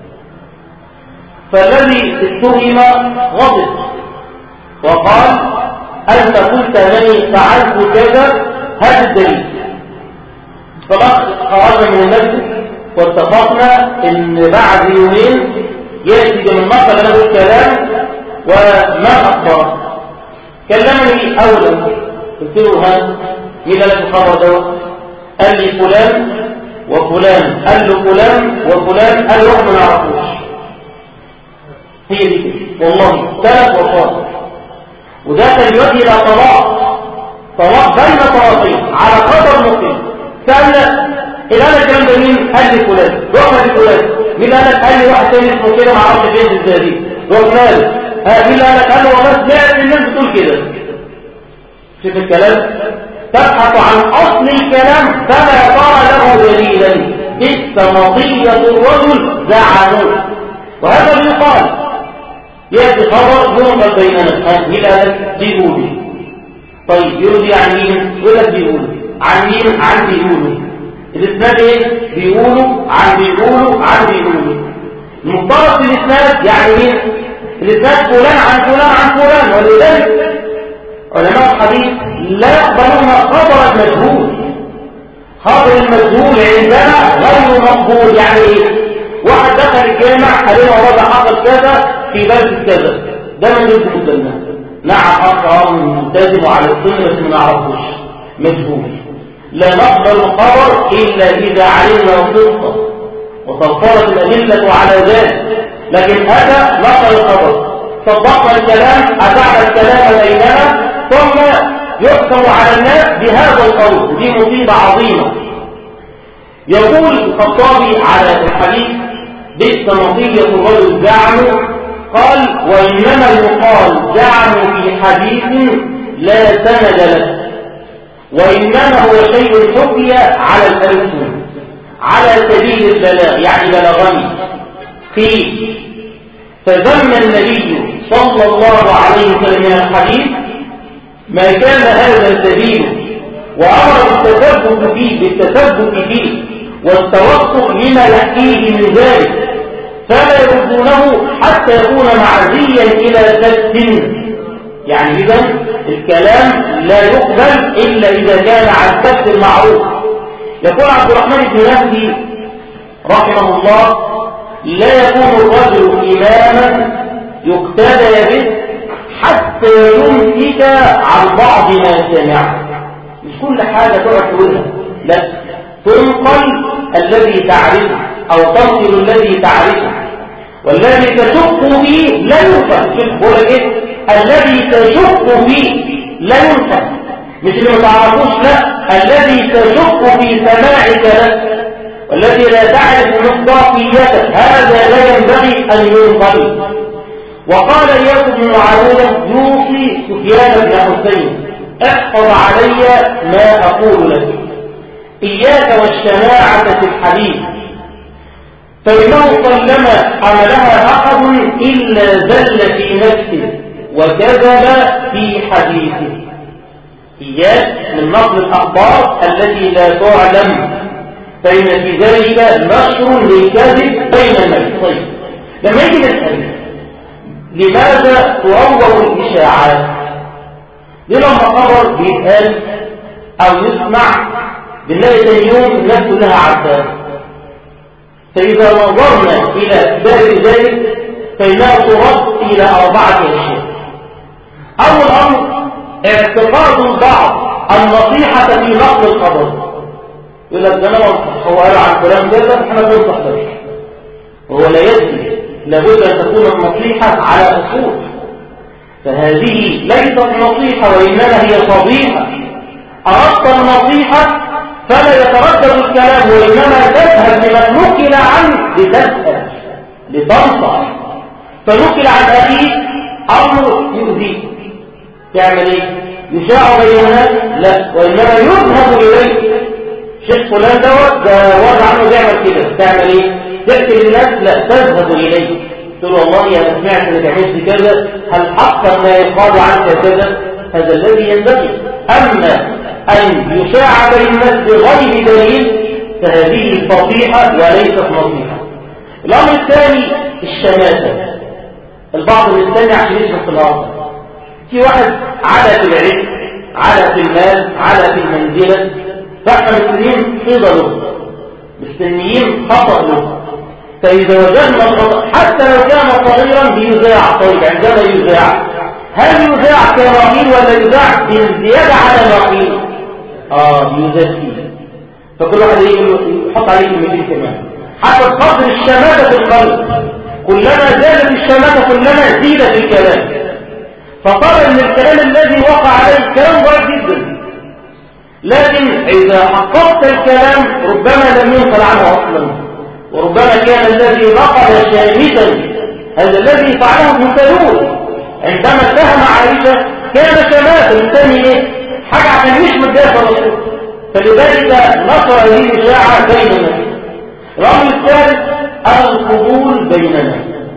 فالذي اتهم غضب وقال أنت قلت لي فعلت كذا، هذا الدليل. فخرجنا من المسجد واتفقنا ان بعد يومين يأتي من نقل له الكلام وما أخبره. كلمني أولا قلت له ها مين لك الخبر دوت؟ قال لي فلان وفلان، قال له فلان وفلان، قال له واحد ما نعرفوش. هي دي والله ثلاث وفاة، وده كان يؤدي الى طلاق طلاق بين طرفين على قدر مقيم. سألنا إذا أنا الكلام ده مين؟ قال لي فلان. رحنا لفلان. مين قال لك؟ قال لي واحد تاني اسمه كده ما اعرفش فين ازاي. رحنا له. ها مين قال لك؟ قال له والله سمعت الناس بتقول كده. شوف الكلام، تبحث عن اصل الكلام فلا ترى له دليلا. بئس مطية الرجل زعموه. وهذا بيقال يأتي خبر ينقل بيننا. مين قال لك؟ بيقولي. طيب يقول عن مين؟ يقول لك بيقولي. عن مين؟ عن بيقولوا. الاسناد ايه؟ بيقولوا عن بيقولوا عن بيقولوا. المفترض في الاسناد يعني مين؟ الاسناد فلان عن فلان عن فلان. ولذلك علماء الحديث لا يقبلون خبر المجهول. خبر المجهول عندنا غير مقبول. يعني ايه؟ واحد دخل الجامع قال له والله حصل كذا في بلد كذا، ده من يثبت لنا. نعم اخر ملتزم على السنه بس ما نعرفوش، مجهول. لا نقبل الخبر الا اذا علمنا صدقه وتوفرت الادله على ذلك. لكن هذا نقل الخبر، صدقنا الكلام، اتعنا الكلام بيننا، ثم يحكم على الناس بهذا القول. دي مصيبه عظيمه. يقول الخطابي على الحديث بئس مطية الرجل زعموا، قال وإنما يقال زعموا في حديث لا سند له، وإنما هو شيء حكي على الألسن على سبيل البلاغ، يعني بلغني قيل. فذم النبي صلى الله عليه وسلم من الحديث ما كان هذا سبيله، وأمر بالتثبت فيه بالتثبت فيه والتوقف لما يحكيه من ذلك، فلا يردونه حتى يكون معزيا إلى سد. يعني إذا الكلام لا يقبل إلا إذا كان عن سد المعروف. يقول عبد الرحمن بن مهدي رحمه الله لا يكون الرجل إماما يقتدى به حتى يمسك عن بعض ما سمع. مش كل حاجة تقعد تقولها، لا، تنقل الذي تعرفه أو تنقل الذي تعرفه، والذي تشك فيه لا ينقل. شوف بقول لك ايه؟ الذي تشك فيه لا ينقل، مش اللي ما تعرفوش، لا، الذي تشك في سماعك له والذي لا تعرف مصداقيته هذا لا ينبغي أن ينقل. وقال إياس بن معاوية يوصي سفيان بن حسين احفظ علي ما أقول لك، إياك والشناعة في الحديث، فإنه طالما عملها أحد إلا زل في نفسه وكذب في حديثه. إياك من نقل الأخبار التي لا تعلم، فإن في ذلك نشر للكذب بين الناس. طيب لما يجي نسأل لماذا تروج الإشاعات؟ لما خبر بيتقال أو يسمع بنلاقي ثاني يوم الناس كلها عارفاه، فإذا نظرنا إلى سبب ذلك فإنها ترد إلى أربعة أشياء. أول أمر اعتقاد البعض النصيحة في نقل الخبر، يقول لك ده أنا هو قال عن كلام كذا احنا بننصح بس، وهو لا يدري لابد أن تكون النصيحة على أصول، فهذه ليست نصيحة وإنما هي فضيحة. أردت النصيحة فلا يتردد الكلام، وإنما تذهب لمن نقل عنه لتسأل لتنصح. فنقل عن أخيك أمر يؤذيك، تعمل إيه؟ يشاع بين الناس؟ لا، وإنما يذهب إليه. شيخ فلان دوت ده ورد عنه بيعمل كده، تعمل إيه؟ تحكي للناس؟ لا، تذهب إليه تقول والله أنا سمعت إنك عملت كذا، هل حقا ما يقال عنك كذا؟ هذا الذي ينبغي. أما أن يشاع بين الناس بغير دليل فهذه فضيحة وليست نصيحة. الأمر الثاني الشماتة. البعض يستمع عشان يشبه في الأرض. في واحد على في العلم، على في المال، على في المنزلة، فاحنا مستنيين قيضة له، مستنيين خطأ له. فإذا وجدنا الخطأ حتى لو كان صغيرا بيذاع. طيب عندما يذاع هل يذاع كما قيل ولا يذاع بالزيادة على ما قيل؟ اه يذاع فيه. فكل واحد يحط عليه كلمتين كمان حتى قدر الشماتة في القلب. كلما زادت الشماتة كلما زيدت الكلام، فصار ان الكلام الذي وقع عليه كلام ضعيف جدا، لكن اذا حققت الكلام ربما لم ينقل عنه اصلا، وربما كان الذي نقل شامتا. هذا الذي فعله ابن سلول عندما اتهم عائشة كان شماتا، الثاني ايه؟ حاجة عشان يشمت بها الرسول، فلذلك نشر هذه الإشاعة بيننا. الأمر الثالث القبول بيننا.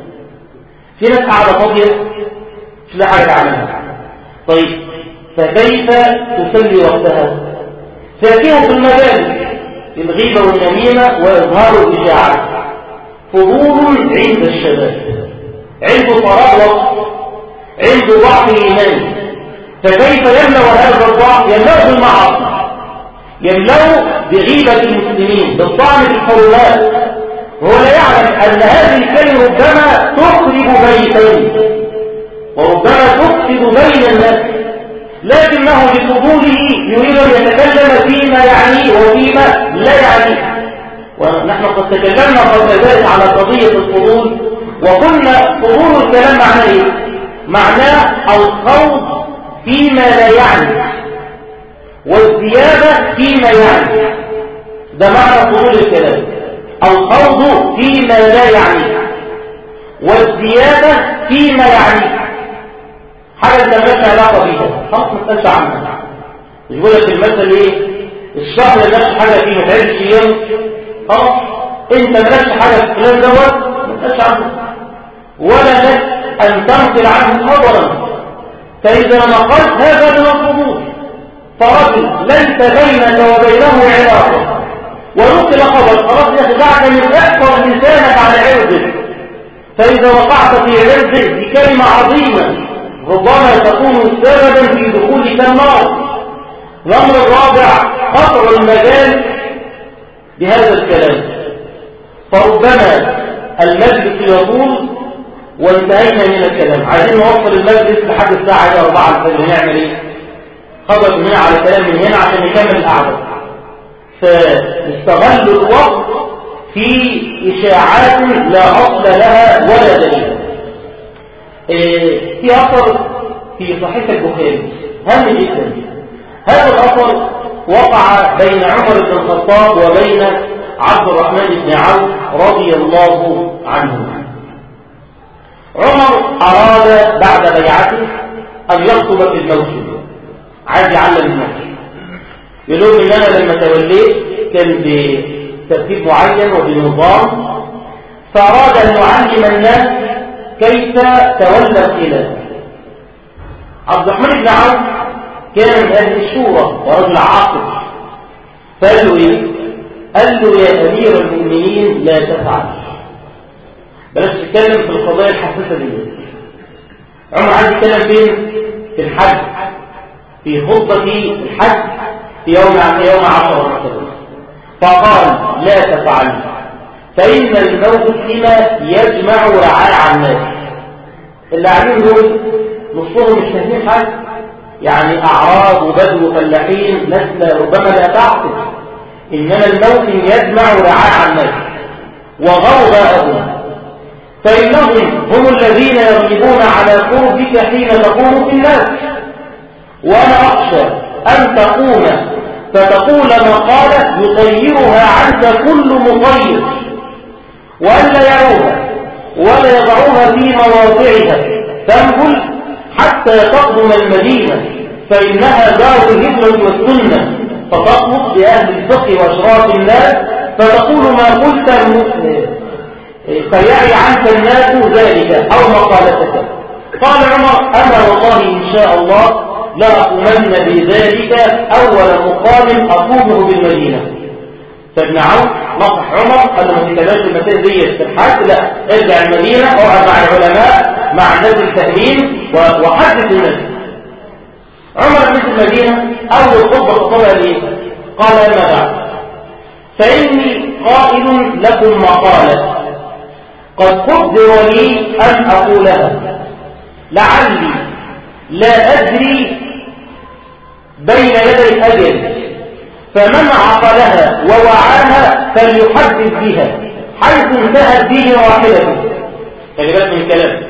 في ناس قاعدة فاضية مش لا حاجة تعملها. طيب فكيف تسلي وقتها؟ فاكهة المجال الغيبة والنميمة وإظهار الإشاعات. فضول عند الشباب، عنده فراغ وقت، عنده ضعف إيماني، فكيف يملأ هذا الضعف؟ يملأه بالمعاصي، يملأه بغيبة المسلمين، بالطعن في الحرمات، وهو لا يعلم أن هذه الكلمة ربما تخرب بيتين وربما تفسد بين الناس، لكنه لفضوله يريد أن يتكلم فيما يعنيه وفيما لا يعنيه. ونحن قد تكلمنا قبل ذلك على قضية الفضول، وقلنا فضول الكلام معناه ايه؟ معناه الخوض فيما لا يعني والزيادة فيما يعني. ده معنى فضول الكلام، الخوض فيما لا يعني والزيادة فيما يعني. حاجة انت مالكش علاقة بيها خلاص ما تسألش عنها. مش بقول لك المثل ايه؟ الشهر مالكش حاجة فيه ما تعيش ايام، خلاص انت مالكش حاجة في الكلام دوت ما تسألش عنه، ولا لك ان تنقل عنه خبرا. فإذا نقلت هذا من الفضول، فرجل ليس بينك وبينه علاقة ونقل خبر، خلاص يخدعك من احفظ لسانك على عرضك. فإذا وقعت في عرضك بكلمة عظيمة ربما تكون سببا في دخولك النار. الأمر الرابع قطع المجال بهذا الكلام، فربما المجلس يطول وانتهينا من الكلام، عايزين نوصل المجلس لحد الساعة أربعة الفجر، نعمل ايه؟ خبط من هنا على كلام من هنا عشان نكمل القعدة. فاستغلوا الوقت في إشاعات لا أصل لها ولا دليل. إيه في أثر في صحيح البخاري هام جدا. هذا الأثر وقع بين عمر بن الخطاب وبين عبد الرحمن بن عوف رضي الله عنه. عمر أراد بعد بيعته أن يخطب في الموسم، عايز يعلم الناس، يقول لهم إن أنا لما توليت كان بترتيب معين وبنظام، فأراد أن يعلم الناس كيف تولى الخلافة. عبد الرحمن بن عوف كان من أهل الشورى ورجل عاقل، فقال له إيه؟ قال له يا أمير المؤمنين لا تفعل، بلاش تتكلم في القضايا الحساسة دي. عمر عايز يتكلم فين؟ في الحج، في خطبة الحج في يوم في يوم عشرة مثلا، فقال لا تفعل فإن الموت لما يجمع رعاع الناس. اللي قاعدين دول نصهم مش فاهمين حاجة، يعني أعراب وبدو وفلاحين ناس ربما لا تعقل، إنما الموت يجمع رعاع الناس وغرباءهم، فإنهم هم الذين يغلبون على قربك حين تقوم في الناس، وأنا أخشى أن تقوم فتقول مقالة يطيرها عنك كل مطير، وأن لا يعوها ولا يضعوها في مواضعها تنبل حتى تقدم المدينة، فإنها دار الهجرة والسنة، فتطلب بأهل الفقه وأشراف الناس فتقول ما قلت فيعي عنك الناس ذلك أو مقالتك. قال عمر أنا والله إن شاء الله لا أقومن بذلك أول مقام أقومه بالمدينة. فابن عوف نصح عمر قال له ما تتباش المسائل دي في الحج، لا ارجع المدينة اقعد مع العلماء مع الناس الفاهمين وحدث الناس. عمر في المدينة أول خطبة خطبها ليه؟ قال أما بعد فإني قائل لكم مقالة قد قدر لي أن أقولها، لعلي لا أدري بين يدي أجل، فمن عقلها ووعاها فليحدث بها حيث انتهت به راحلته. خلي بالك من الكلام،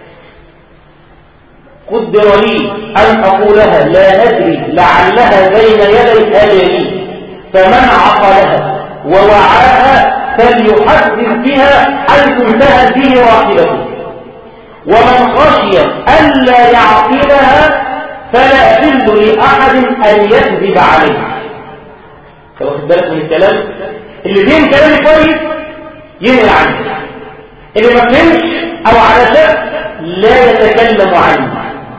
قدر لي أن أقولها لا أدري لعلها بين يدي أجلي، فمن عقلها ووعاها فليحدث بها حيث انتهت به راحلته، ومن خشي ألا يعقلها فلا يحل لأحد أن يكذب عليه. واخد بالك من الكلام؟ اللي فهم كلامي كويس ينقل عنه، اللي ما فهمش أو على شك لا يتكلم عنه.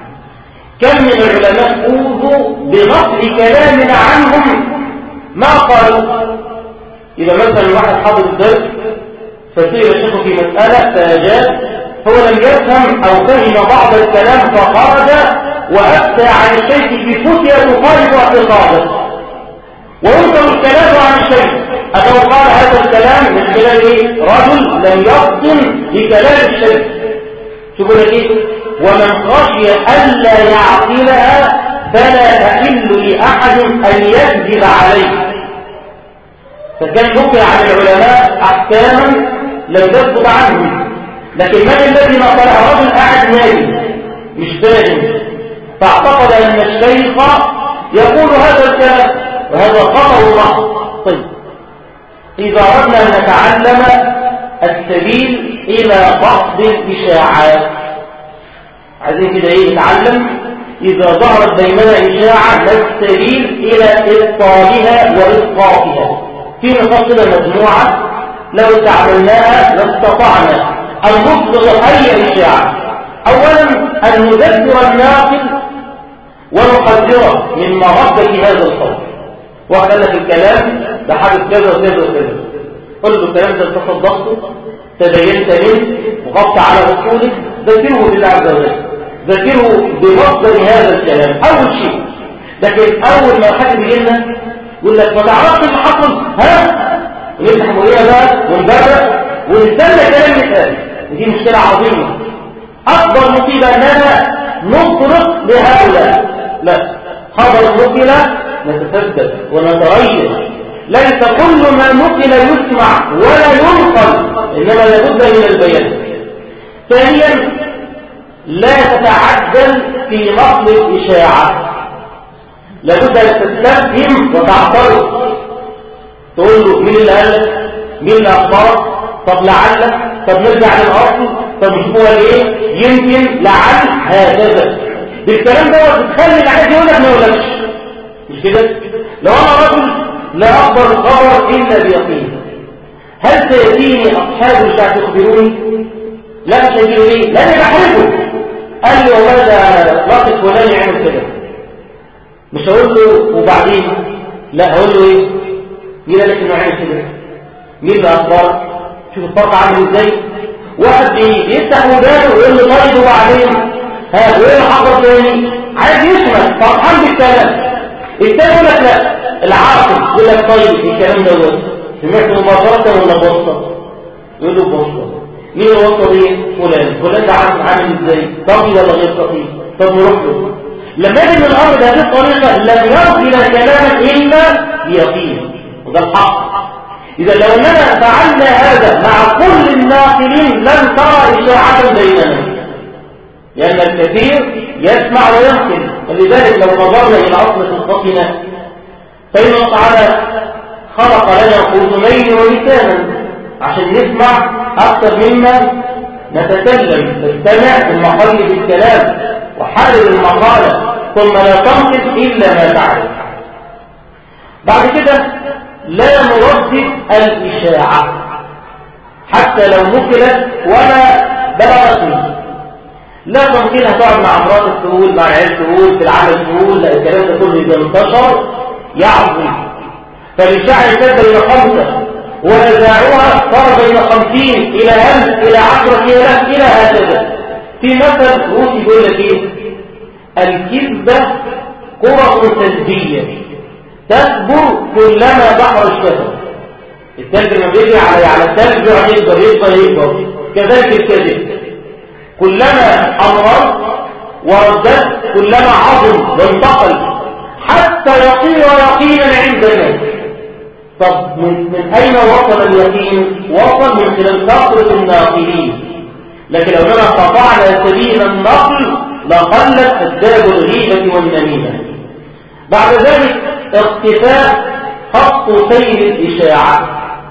كم من العلماء أوذوا بنقل كلام عنهم ما قالوا. إذا مثلا واحد حاضر الدرس فسئل الشيخ في مسألة فأجاب، هو لم يفهم أو فهم بعض الكلام فخرج وأفتى عن الشيخ بفتية تخالف اعتقاده، وينكر الكلام عن الشيء. أنه قال هذا الكلام من خلال إيه؟ رجل لم يفطن لكلام الشيء. شوفوا لك إيه؟ ومن خشي ألا يعقلها فلا تحل لأحد أن يكذب عليه. فكان نقل عن العلماء أحكاما لم تثبت عنهم، لكن من الذي نقلها؟ رجل قاعد نايم مش فاهم، فاعتقد أن الشيخ يقول هذا الكلام، وهذا خطأ محض. طيب إذا أردنا أن نتعلم السبيل إلى فصل الإشاعات، عايزين كده إيه نتعلم؟ إذا ظهرت بيننا إشاعة السبيل إلى إبطالها وإسقاطها. في نقاط كده مجموعة لو استعملناها لاستطعنا أن نبطل أي إشاعة. أولا أن نذكر الناقل ونحذره من مردة هذا الصوت. واحد لك الكلام ده حدث كذا وكذا وكذا، قل له الكلام ده تصدقته تدينت منه وغطت على اصولك، ذكره بالله عز وجل، ذكره بمصدر هذا الكلام اول شيء. لكن اول ما حد بيجي لنا يقول لك ما تعرفش اللي حصل، ها ونفتح مرينا بقى ونبرق ونستنى كلام يتقال، ودي مشكله عظيمه. اكبر مصيبه اننا نطرق لهؤلاء، لا خبر نقل نتثبت ونتريث، ليس كل ما نقل يسمع ولا ينقل، إنما لابد من البيان. ثانيا لا تتعجل في نقل الإشاعة، لابد أن تستفهم وتعترض، تقول له مين اللي قال لك؟ مين اللي أخبرك؟ طب لعلك، طب نرجع للأصل، طب مش هو ليه؟ يمكن لعل هكذا. بالكلام ده بتخلي اللي عايز يقول لك ما يقولكش، مش كده؟ لو انا رجل لا أخبر الخبر إلا بيقين. هل سيأتيني أصحاب الشعب يخبروني؟ لا مش هيجيله ليه؟ لأني بحرجه. قال لي والله ده لقط فلان يعمل كده، مش هقول له وبعدين، لا هقول له ايه؟ مين قال لك انه يعمل كده؟ مين اللي اخبرك؟ شوف الفرق عامل ازاي؟ واحد بيفتح ودانه ويقول له طيب وبعدين ها وايه اللي حصل تاني؟ عايز يسمع فرحان بالكلام. التاني يقول لك لا، العاقل يقول لك طيب الكلام ده وصل، سمعت مباشرة ولا بوسطة؟ يقول له بوسطة. مين الوسطة دي؟ فلان. فلان ده عامل ازاي؟ طبي ولا غير طبي؟ طب نروح له. لما يجد الامر بهذه الطريقه لم يصل كلاما الا بيقين، وده الحق. اذا لو اننا فعلنا هذا مع كل الناقلين لن ترى اشاعه بيننا، لان الكثير يسمع وينقل. ولذلك لو نظرنا الى اصل خطتنا فإن الله تعالى خلق لنا اذنين ولسانا عشان نسمع اكثر مما نتكلم. نستمع ثم قلب الكلام وحرر المقالة ثم لا تنقل إلا ما تعرف. بعد كده لا نردد الإشاعة حتى لو نقلت ولا بلغتني. لا تنقلها تقعد مع امرأة تقول، مع عيال تقول، في العمل تقول، لا الكلام ده كله إذا انتشر يعظم. فالإشاعة يكاد بين خمسة ونزاعها صار بين خمسين إلى ألف إلى عشرة آلاف إلى هكذا. في مثل روسي يقول لك ايه؟ الكذبة كرة ثلجية تكبر كلما بحر الشهر. الثلج لما بيجي على على الثلج يقعد يكبر يكبر يكبر. كذلك الكذب كلما أمرض وردت كلما عظم وانتقل حتى يصير يقينا عند الناس. طب من, من أين وصل اليقين؟ وصل من خلال كثرة الناقلين. لكن لو اننا قطعنا سبيل النقل لقلت اسباب الغيبة والنميمة. بعد ذلك اختفاء خط سير الإشاعة،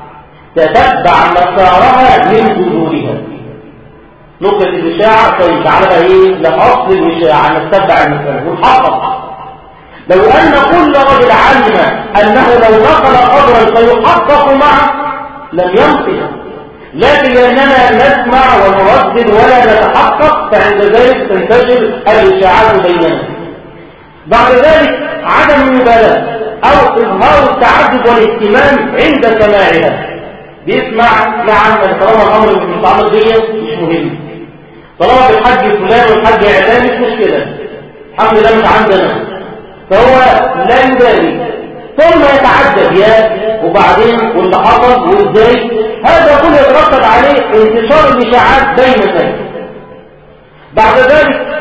تتبع مسارها من جذورها. نقطة الإشاعة طيب تعالى بقى ايه لأصل الإشاعة، نتبع المسار ونحقق. لو أن كل رجل علم أنه لو نقل قدرا فيحقق معه لم ينقل، لكن لأننا نسمع ونردد ولا نتحقق فعند ذلك تنتشر الإشاعات بيننا. بعد ذلك عدم المبالاة أو إظهار التعجب والاهتمام عند سماعها. بيسمع نعم طالما الأمر مش متعلق بيا مش مهم، طالما بالحج فلان والحج إعلان مش مشكلة، الحمد لله مش عندنا، فهو لا يبالي. ثم يتعجب يا وبعدين واللي حصل وازاي، هذا كله يترتب عليه انتشار الاشاعات بين الناس. بعد ذلك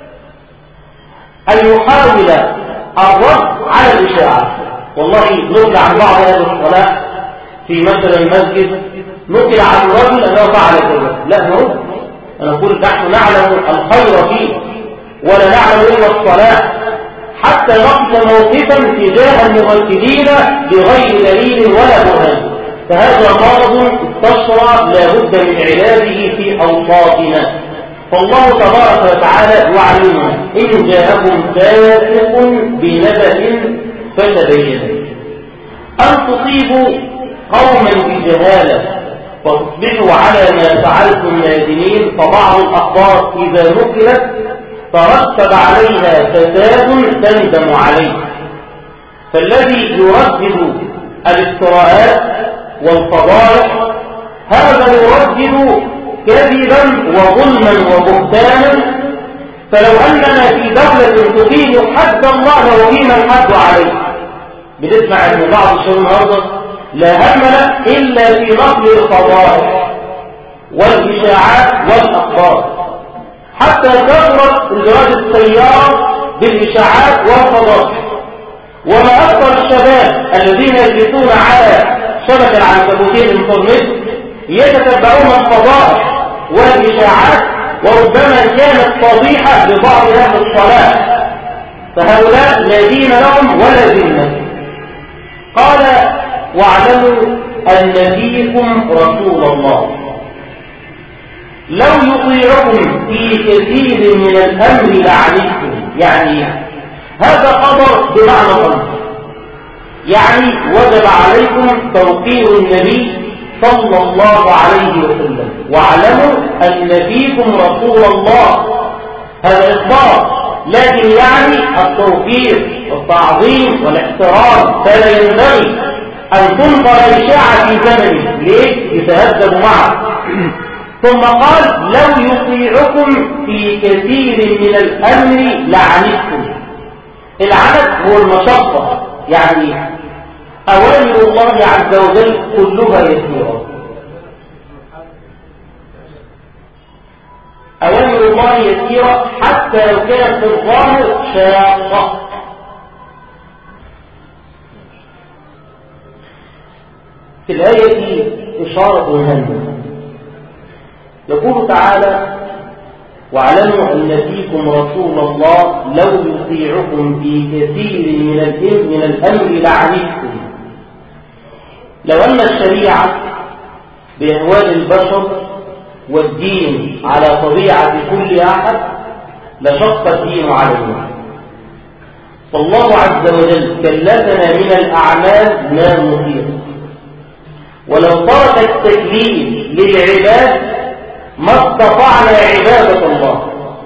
ان يحاول الرد على الاشاعات. والله نقل عن بعض اهل الصلاة في مثلا المسجد نقل عن الرجل انه فعل كذا، لا نقول انا اقول نحن نعلم الخير فيه ولا نعلم الا الصلاة، حتى نقف موقفا تجاه الممثلين بغير دليل ولا برهان. فهذا مرض استشرى لا بد من علاجه في اوساطنا. فالله تبارك وتعالى يعلمنا ان جاءكم فاسق بنبأ فتبينوا ان تصيبوا قوما بجهاله فتصبحوا على ما فعلتم نادمين. فبعض الاخبار اذا نقلت ترتب عليها فساد تندم عليه. فالذي يردد الافتراءات والفضائح هذا يردد كذبا وظلما وبهتانا. فلو اننا في دولة تقيم حد الله لأقيم الحد عليه. بنسمع ان بعض الشباب النهارده لا همل الا في نقل الفضائح والاشاعات والاخبار، حتى كثرت انزلاج السيارة بالإشاعات والفضائح. وما أكثر الشباب الذين يجلسون على شبكة العنكبوتين الإنترنت يتتبعون الفضائح والإشاعات، وربما كانت فضيحة لبعض أهل الصلاة، فهؤلاء لا دين لهم ولا ذمة. قال واعلموا أن فيكم رسول الله لو يطيعكم في كثير من الأمر لعنتم. يعني هذا خبر بمعنى خمس، يعني وجب عليكم توقير النبي صلى الله عليه وسلم، واعلموا أن فيكم رسول الله. هذا إخبار، لكن يعني التوقير والتعظيم والاحترام، فلا ينبغي أن تنقر الإشاعة في زمنه. ليه؟ يتهذب معه. ثم قال لو يطيعكم في كثير من الأمر لعنتم. العنت هو المشقة، يعني أوامر الله عز وجل كلها يسيرة. أوامر الله يسيرة حتى لو كانت في الظاهر شاقة. في الآية إشارة هامة، يقول تعالى واعلموا أن فيكم رسول الله لو يطيعكم في كثير من الأمر من الأمر لعنتم. لو أن الشريعة بأهوال البشر والدين على طبيعة كل أحد لشق الدين علينا. فالله عز وجل كلفنا من الأعمال ما نطيق، ولو ترك التكليف للعباد ما استطعنا عبادة الله.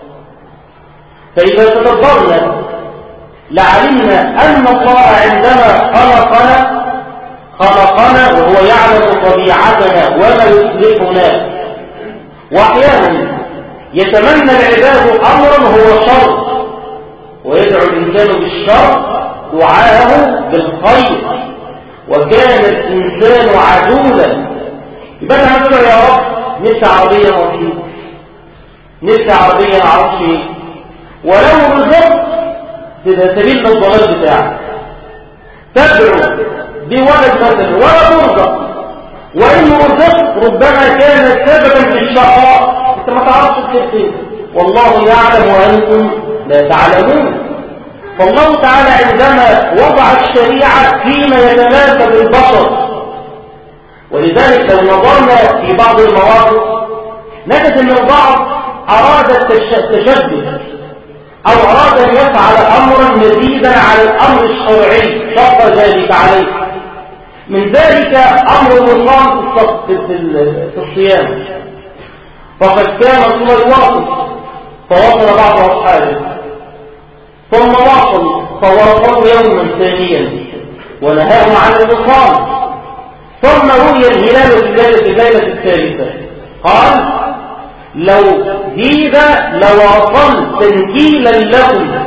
فإذا تدبرنا لعلمنا أن الله عندما خلقنا خلقنا وهو يعلم طبيعتنا وما يصلحنا، وأحيانا يتمنى العباد أمرا هو شر ويدعو الإنسان بالشر دعاءه بالخير، وكان الإنسان عجولا. يبقى أنا هقول يا رب نفسي عربية موجودة، نفسي عربية معرفش ايه، ولو رزقت تبقى سبيل للضلال بتاعك، تدعو بولد مثلا ولا ترزق، وإن رزقت ربما كان سببا في الشقاء، انت ما تعرفش الخير فين، والله يعلم وأنتم لا تعلمون. فالله تعالى عندما وضع الشريعة فيما يتناسب البشر، ولذلك لو نظرنا في بعض المواقف نجد ان البعض اراد التشدد او اراد ان يفعل امرا مزيدا على الامر الشرعي شق ذلك عليه. من ذلك امر الوصام في الصيام، فقد كان رسول الله يواصل فواصل بعض اصحابه، ثم واصل فواصلوا يوما ثانيا ونهاهم عن الوصام، ثم رؤي الهلال في الليلة الثالثة قال لو هيب لواصل تنكيلا لكم،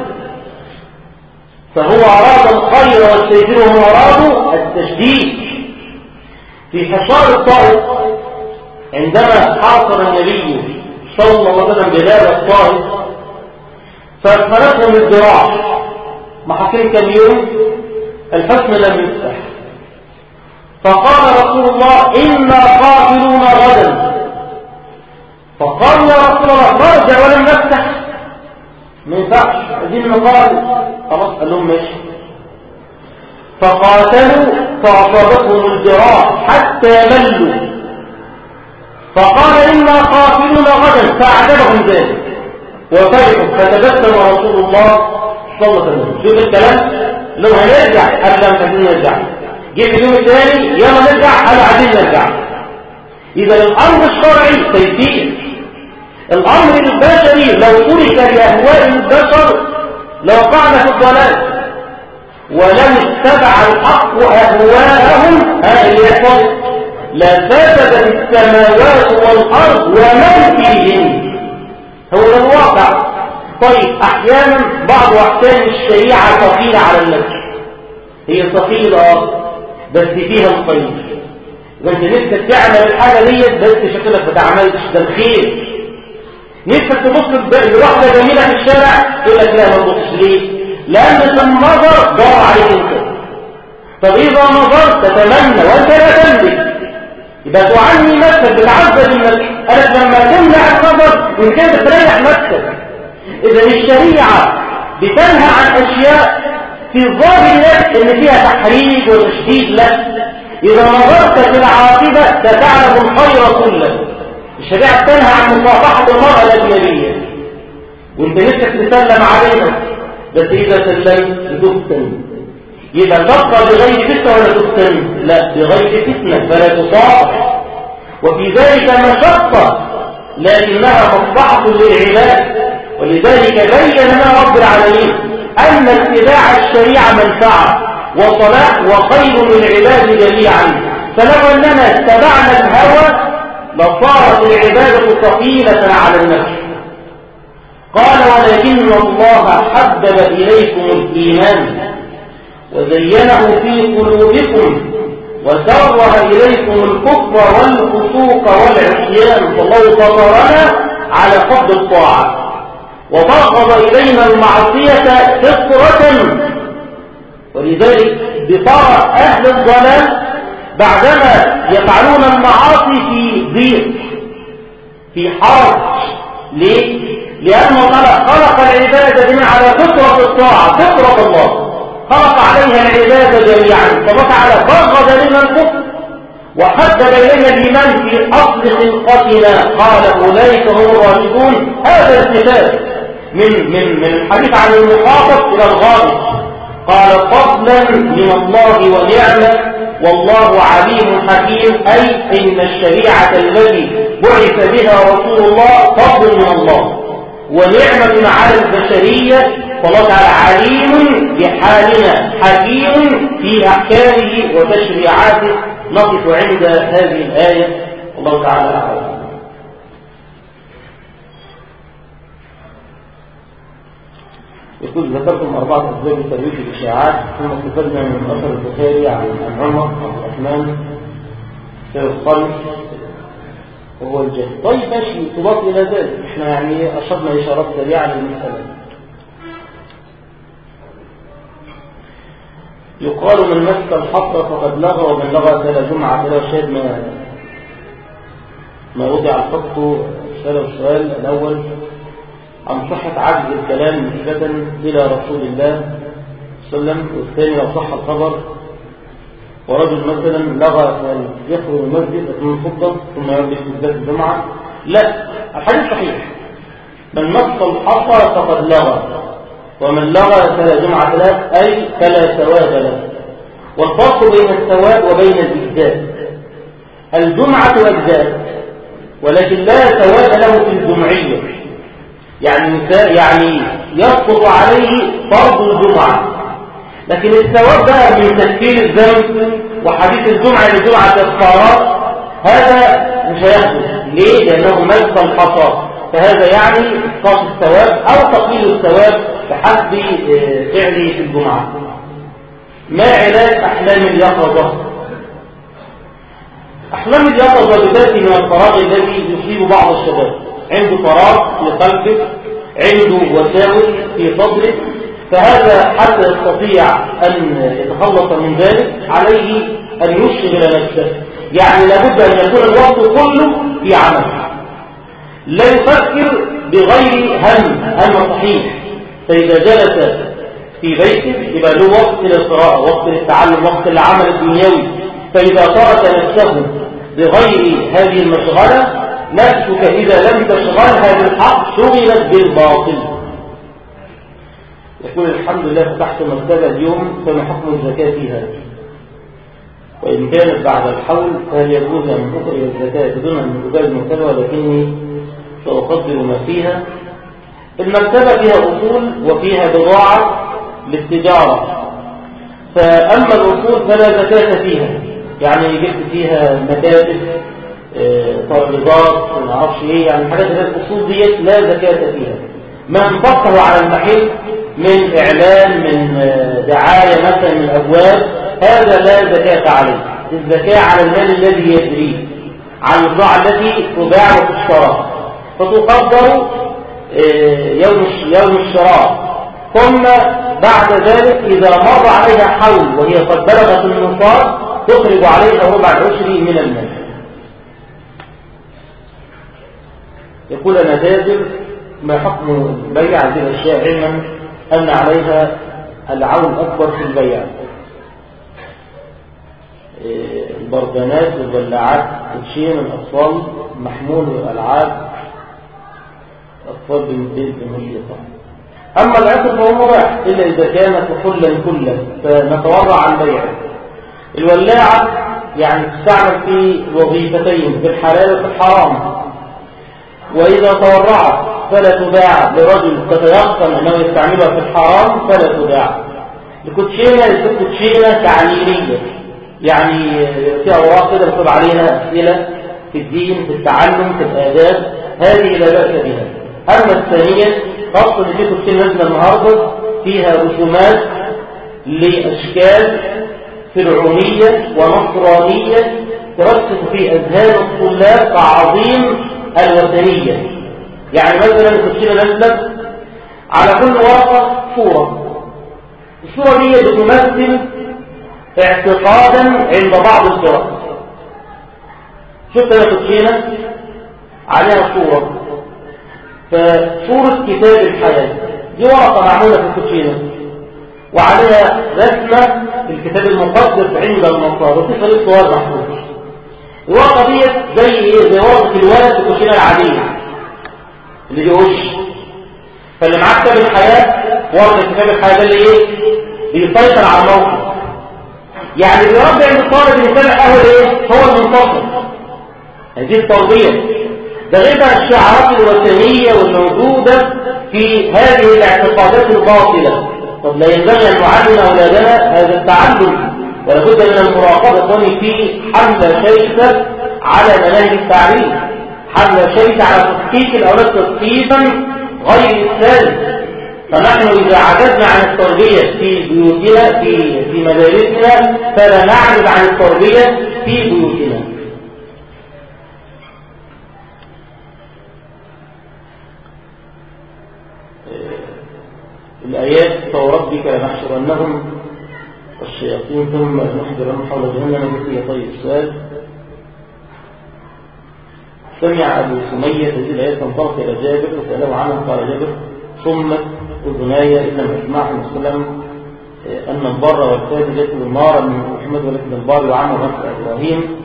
فهو أراد الخير والتيسير وهم أرادوا التشديد. في حصار الطائف عندما حاصر النبي صلى الله عليه وسلم بلاد الطائف فأدخلتهم الذراع، محاكم كم يوم الحسن لم يفتح، فقال رسول الله إنا قاتلون غدا، فقال يا رسول الله نرجع ولم نفتح، ما ينفعش عايزين نقاتل، خلاص قال لهم ماشي. فقاتلوا فأصابتهم الجراح حتى ملوا، فقال إنا قاتلون غدا، فأعجبهم ذلك وفرحوا، فتبسم رسول الله صلى الله عليه وسلم. شوف الكلام، لو هنرجع قبل ما نرجع، جيب اليوم الثاني يلا نرجع، قالوا عايزين نرجع. إذا الأمر الشرعي تيسير، الأمر البشري لو ترك لأهواء البشر لوقعنا في الضلال، ولو اتبع الحق أهواءهم هذا اللي يحصل لفسدت السماوات والأرض ومن فيهن. هو ده الواقع. طيب أحيانا بعض أحكام الشريعة ثقيلة على النفس، هي ثقيلة بس فيها الخير، وانت نفسك تعمل الحاجة ديت بس شكلك ما تعملش، ده الخير. نفسك تبص لواحدة جميلة في الشارع تقول لك لا ما تبصش، ليه؟ لأن في النظر ضار عليك انت. طب إذا نظرت تتمنى وانت لا تملك، يبقى تعني نفسك بتعذب النفس. قالت لما تمنع النظر من كده تريح نفسك. إذا الشريعة بتنهى عن أشياء في ظاهر النفس إن فيها تحريج وتشديد، لا، إذا نظرت في العاقبة ستعلم الخير كله. الشريعة بتنهى عن مصافحة المرأة الأجنبية وانت نفسك تسلم عليها، بس إذا سلمت بتفتن، يبقى تبقى بغير فتنة ولا تفتن؟ لا، بغير فتنة فلا تصاحب، وفي ذلك مشقة لكنها مصلحة للعباد. ولذلك بين لنا رب العالمين أن اتباع الشريعة منفعة وصلاح وخير للعباد جميعا، فلو أننا اتبعنا الهوى لصارت العبادة ثقيلة على النفس. قال ولكن الله حبب إليكم الإيمان وزينه في قلوبكم وكره إليكم الكفر والفسوق والعصيان، فالله فطرنا على حب الطاعة وبغض إلينا المعصية فطرة. ولذلك بطرى أهل الضلال بعدما يفعلون المعاصي في ضيق في حرج. ليه؟ لأنه خلق العبادة بناء على فطرة الطاعة، فطرة الله خلق عليها العبادة جميعا، فبتعالى بغض لنا الكفر وحبب إلينا الإيمان في أصل خلقتنا. قال أولئك هم الراشدون. هذا الكتاب من من من الحديث عن المخاطب إلى الغالب. قال فضلا من الله ونعمة والله عليم حكيم، أي إن الشريعة التي بعث بها رسول الله فضل من الله ونعمة على البشرية، فالله تعالى عليم بحالنا حكيم في أحكامه وتشريعاته. نقف عند هذه الآية والله تعالى أعلم. يقول ذكرتم أربعة أسباب لترويج الإشاعات، ثم استفدنا من أثر البخاري عن عمر عبد الرحمن سيد الخالص وهو الجهل. طيب ماشي، تضاف إلى ذلك احنا يعني أشرنا إشارات سريعة للمسألة. يقال من مس الحصر فقد لغى ومن لغى فلا جمعة فلا شهد. ما ما وضع الخط سأله السؤال الأول عن صحة عجز الكلام نسبة إلى رسول الله صلى الله عليه وسلم، والثاني لو صح الخبر ورجل مثلا لغى فيخرج المسجد من الخطبة ثم يرجع في ذات الجمعة. لا، الحديث صحيح، من مس الحصى فقد لغى ومن لغى فلا جمعة له، أي فلا ثواب له. والفرق بين الثواب وبين الإجزاء، الجمعة أجزاء ولكن لا ثواب له في الجمعية، يعني يعني يسقط عليه فرض الجمعة، لكن الثواب بقى من تكفير الذنب وحديث الجمعة للجمعة كفارات هذا مش هيحدث. ليه؟ لأنه مس الحصى، فهذا يعني إسقاط الثواب أو تقليل الثواب بحسب فعله في الجمعة. ما علاج أحلام اليقظة؟ أحلام اليقظة بتأتي من الفراغ الذي يصيب بعض الشباب، عنده فراغ في قلبه، عنده وساوس في صدره، فهذا حتى يستطيع أن يتخلص من ذلك عليه أن يشغل نفسه، يعني لابد أن يكون الوقت كله في عمل، لا يفكر بغير هم هم صحيح. فإذا جلس في بيته يبقى له وقت للقراءة، وقت للتعلم، وقت للعمل الدنيوي. فإذا ترك نفسه بغير هذه المشغلة، نفسك إذا لم تشغلها بالحق شغلت بالباطل. يقول الحمد لله فتحت مكتبة اليوم، فما حكم الزكاة فيها؟ وإن كانت بعد الحول فهل يجوز أن أخرج الزكاة بدون أن تجاز المكتبة، ولكني سأقدر ما فيها. المكتبة فيها أصول وفيها بضاعة للتجارة، فأما الأصول فلا زكاة فيها، يعني جبت فيها مكاتب ترابيزات ما اعرفش ايه، يعني الحاجات اللي الأصول ديت لا زكاة فيها. ما انفقه على المحل من إعلان، من دعاية مثلا من الأبواب، هذا لا زكاة عليه. الزكاة على المال الذي يجري، على البضاعة التي تباع وتشترى، فتقدر يوم يوم الشراء، ثم بعد ذلك إذا مر عليها حول وهي قد بلغت النصاب تخرج عليها ربع العشر من المال. يقول أنا تاجر، ما حكم بيع هذه الأشياء علما أن عليها العون أكبر في البيع؟ البردانات والبلاعات تشين الأطفال، محمول الألعاب، أطفال بالبيت بالمشيطة. أما العطر فهو مباح إلا إذا كان كحلا كلا فنتورع عن بيعه. الولاعة يعني تستعمل في وظيفتين، في الحلال وفي الحرام، وإذا تورعت فلا تباع لرجل تتيقن أنه يستعملها في الحرام فلا تباع. الكوتشينة الكوتشينة تعليمية، يعني في أوراق كده بتقول عليها أسئلة في الدين، في التعلم، في الآداب، هذه لا بأس بها. أما الثانية خاصة اللي في كوتشينة نازلة النهارده فيها رسومات لأشكال فرعونية ونصرانية ترسخ في أذهان الطلاب تعظيم الوثنية. يعني مثلا الكوتشينة نازلة على كل ورقة صورة، الصورة دي بتمثل اعتقادا عند بعض الفرق. شفت انا كوتشينة عليها صورة، فصورة كتاب الحياة دي ورقة معمولة في الكوتشينة وعليها رسمة الكتاب المقدس عند النصارى وفي خليط صور محفوظ. الورقة دي زي ايه؟ زي ورقة الولد في الكوتشينة العادية اللي بيقولش. فاللي معاه كتاب الحياة ورقة كتاب الحياة ده اللي ايه؟ بيسيطر على الموقف. يعني بيربي عند الطالب اللي سامع قهوة ايه؟ هو المنتصر. هذه التربية. ده غير بقى الشعارات الوثنية والموجودة في هذه الاعتقادات الباطلة. طب لا ينبغي أن نعلم أولادنا هذا التعلم، ولا بد من المراقبة في حملة شيشة على مناهج التعليم، حملة شيشة على تثقيف الأولاد تثقيفا غير إسلامي. فنحن إذا عجزنا عن التربية في بيوتنا في في مدارسنا فلا نعجز عن التربية في بيوتنا. الآيات فوربك لنحشرنهم والشياطين ثم نحضرهم حول جهنم جثيا. طيب السؤال: سمع أبو سمية هذه الآيات تنطبق إلى جابر وسأله عنها قال جابر: ثم أذناي إن لم يسمعه وسلم أن البر والفاجر يدخل النار من محمد ولكن البر يعمر نفس إبراهيم.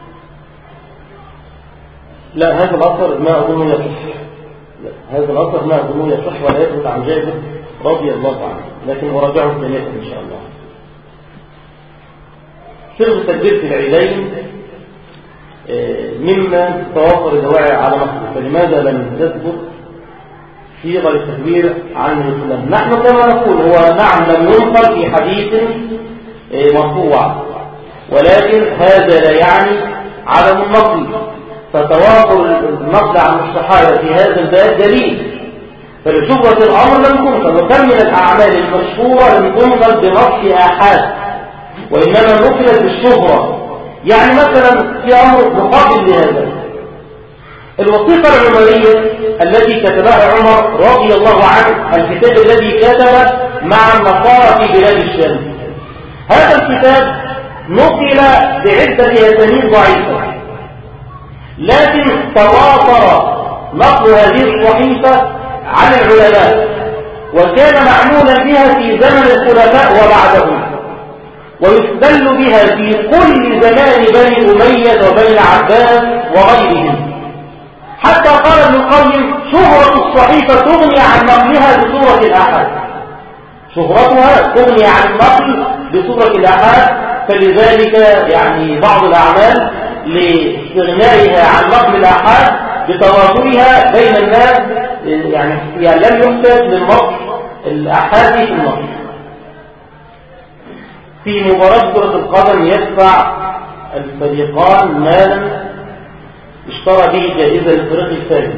لا، هذا الأثر ما أظنه يصح، هذا الأثر ما أظنه يصح ولا يثبت عن جابر رضي الله عنه، لكن أراجعه ثانية إن شاء الله. سر تكبيرة العيدين مما توافر الدواعي على مصر، فلماذا لم تثبت صيغة التكبير عن الإسلام؟ نحن كما نقول هو نعم لم ينقل في حديث مرفوع، ولكن هذا لا يعني عدم النقل، فتوافر النقل عن الصحابة في هذا الباب دليل. فلشبهة الأمر لم تنقل، وكم من الأعمال المشهورة لم تنقل بنص آحاد وإنما نقلت بالشهرة. يعني مثلا في أمر مقابل لهذا، الوثيقة العمرية التي كتبها عمر رضي الله عنه، الكتاب الذي كتب مع النصارى في بلاد الشام، هذا الكتاب نقل بعدة أسانيد ضعيفة، لكن تواتر نقل هذه الصحيفة عن العلماء، وكان معمولا بها في زمن الخلفاء وبعدهم، ويستدل بها في كل زمان بني أمية وبني العباس وغيرهم. حتى قال ابن القيم: شهرة الصحيفة تغني عن نقلها بصورة الأحد، شهرتها تغني عن النقل بصورة الأحد. فلذلك يعني بعض الأعمال لاستغنائها عن نقل الأحد بتواترها بين الناس يعني, يعني لم يحتاج للنقل الأحادي في النقل. في مباراة كرة القدم يدفع الفريقان مالا اشترى به جائزة للفريق الثالث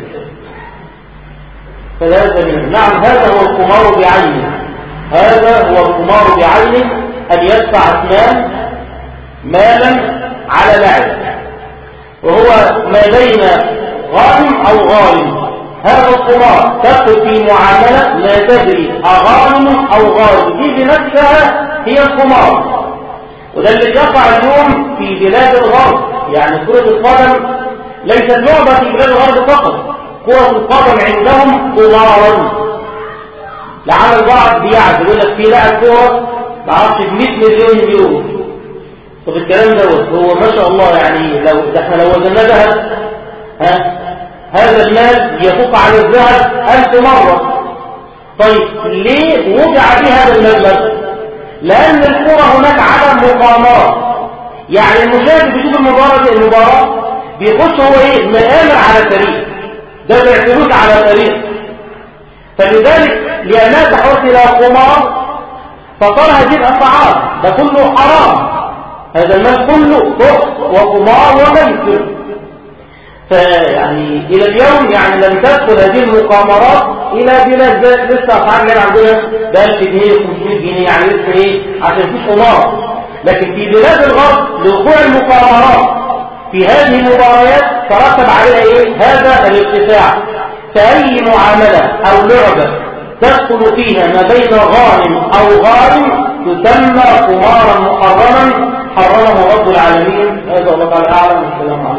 ثلاثة منهم. نعم، هذا هو القمار بعينه، هذا هو القمار بعينه، أن يدفع اثنان مالا على لعب، وهو ما بين غانم أو غارم. هذا القمار تدخل في معاملة لا تدري أغانم أو غارم، دي بنفسها هي القمار. وده اللي بيقع اليوم في بلاد الغرب. يعني كرة القدم ليست لعبة في بلاد الغرب فقط، كرة القدم عندهم قمارا. لعل البعض بيعزل يقول لك في لاعب كورة ما اعرفش ب مئة مليون يورو. طب الكلام دوت هو ما شاء الله، يعني لو احنا لو وزننا ذهب ها هذا المال يفوق على الذهب ألف مرة. طيب ليه وضع في هذا المبلغ؟ لأن الكرة هناك عدم مقامرة، يعني المشاهد بيشوف المباراة المباراة بيخش هو ايه مآمر على فريق، ده بيعتمد على فريق، فلذلك لأنها تحول إلى قمار فصار هذه الأسعار ده كله حرام، هذا المال كله فقر وقمار وميسر. فيعني إلى اليوم يعني لم تدخل هذه المقامرات إلى بلاد ذات لسه أسعار غير عندنا ب ألف جنيه وخمسمائة جنيه، يعني لسه إيه عشان فيش قمار. لكن في بلاد الغرب لوقوع المقامرات في هذه المباريات ترتب عليها إيه هذا الارتفاع. فأي معاملة أو لعبة تدخل فيها ما بين غانم أو غارم تسمى قمارا محرما حرمه رب العالمين. هذا الله تعالى أعلم. والسلام عليكم.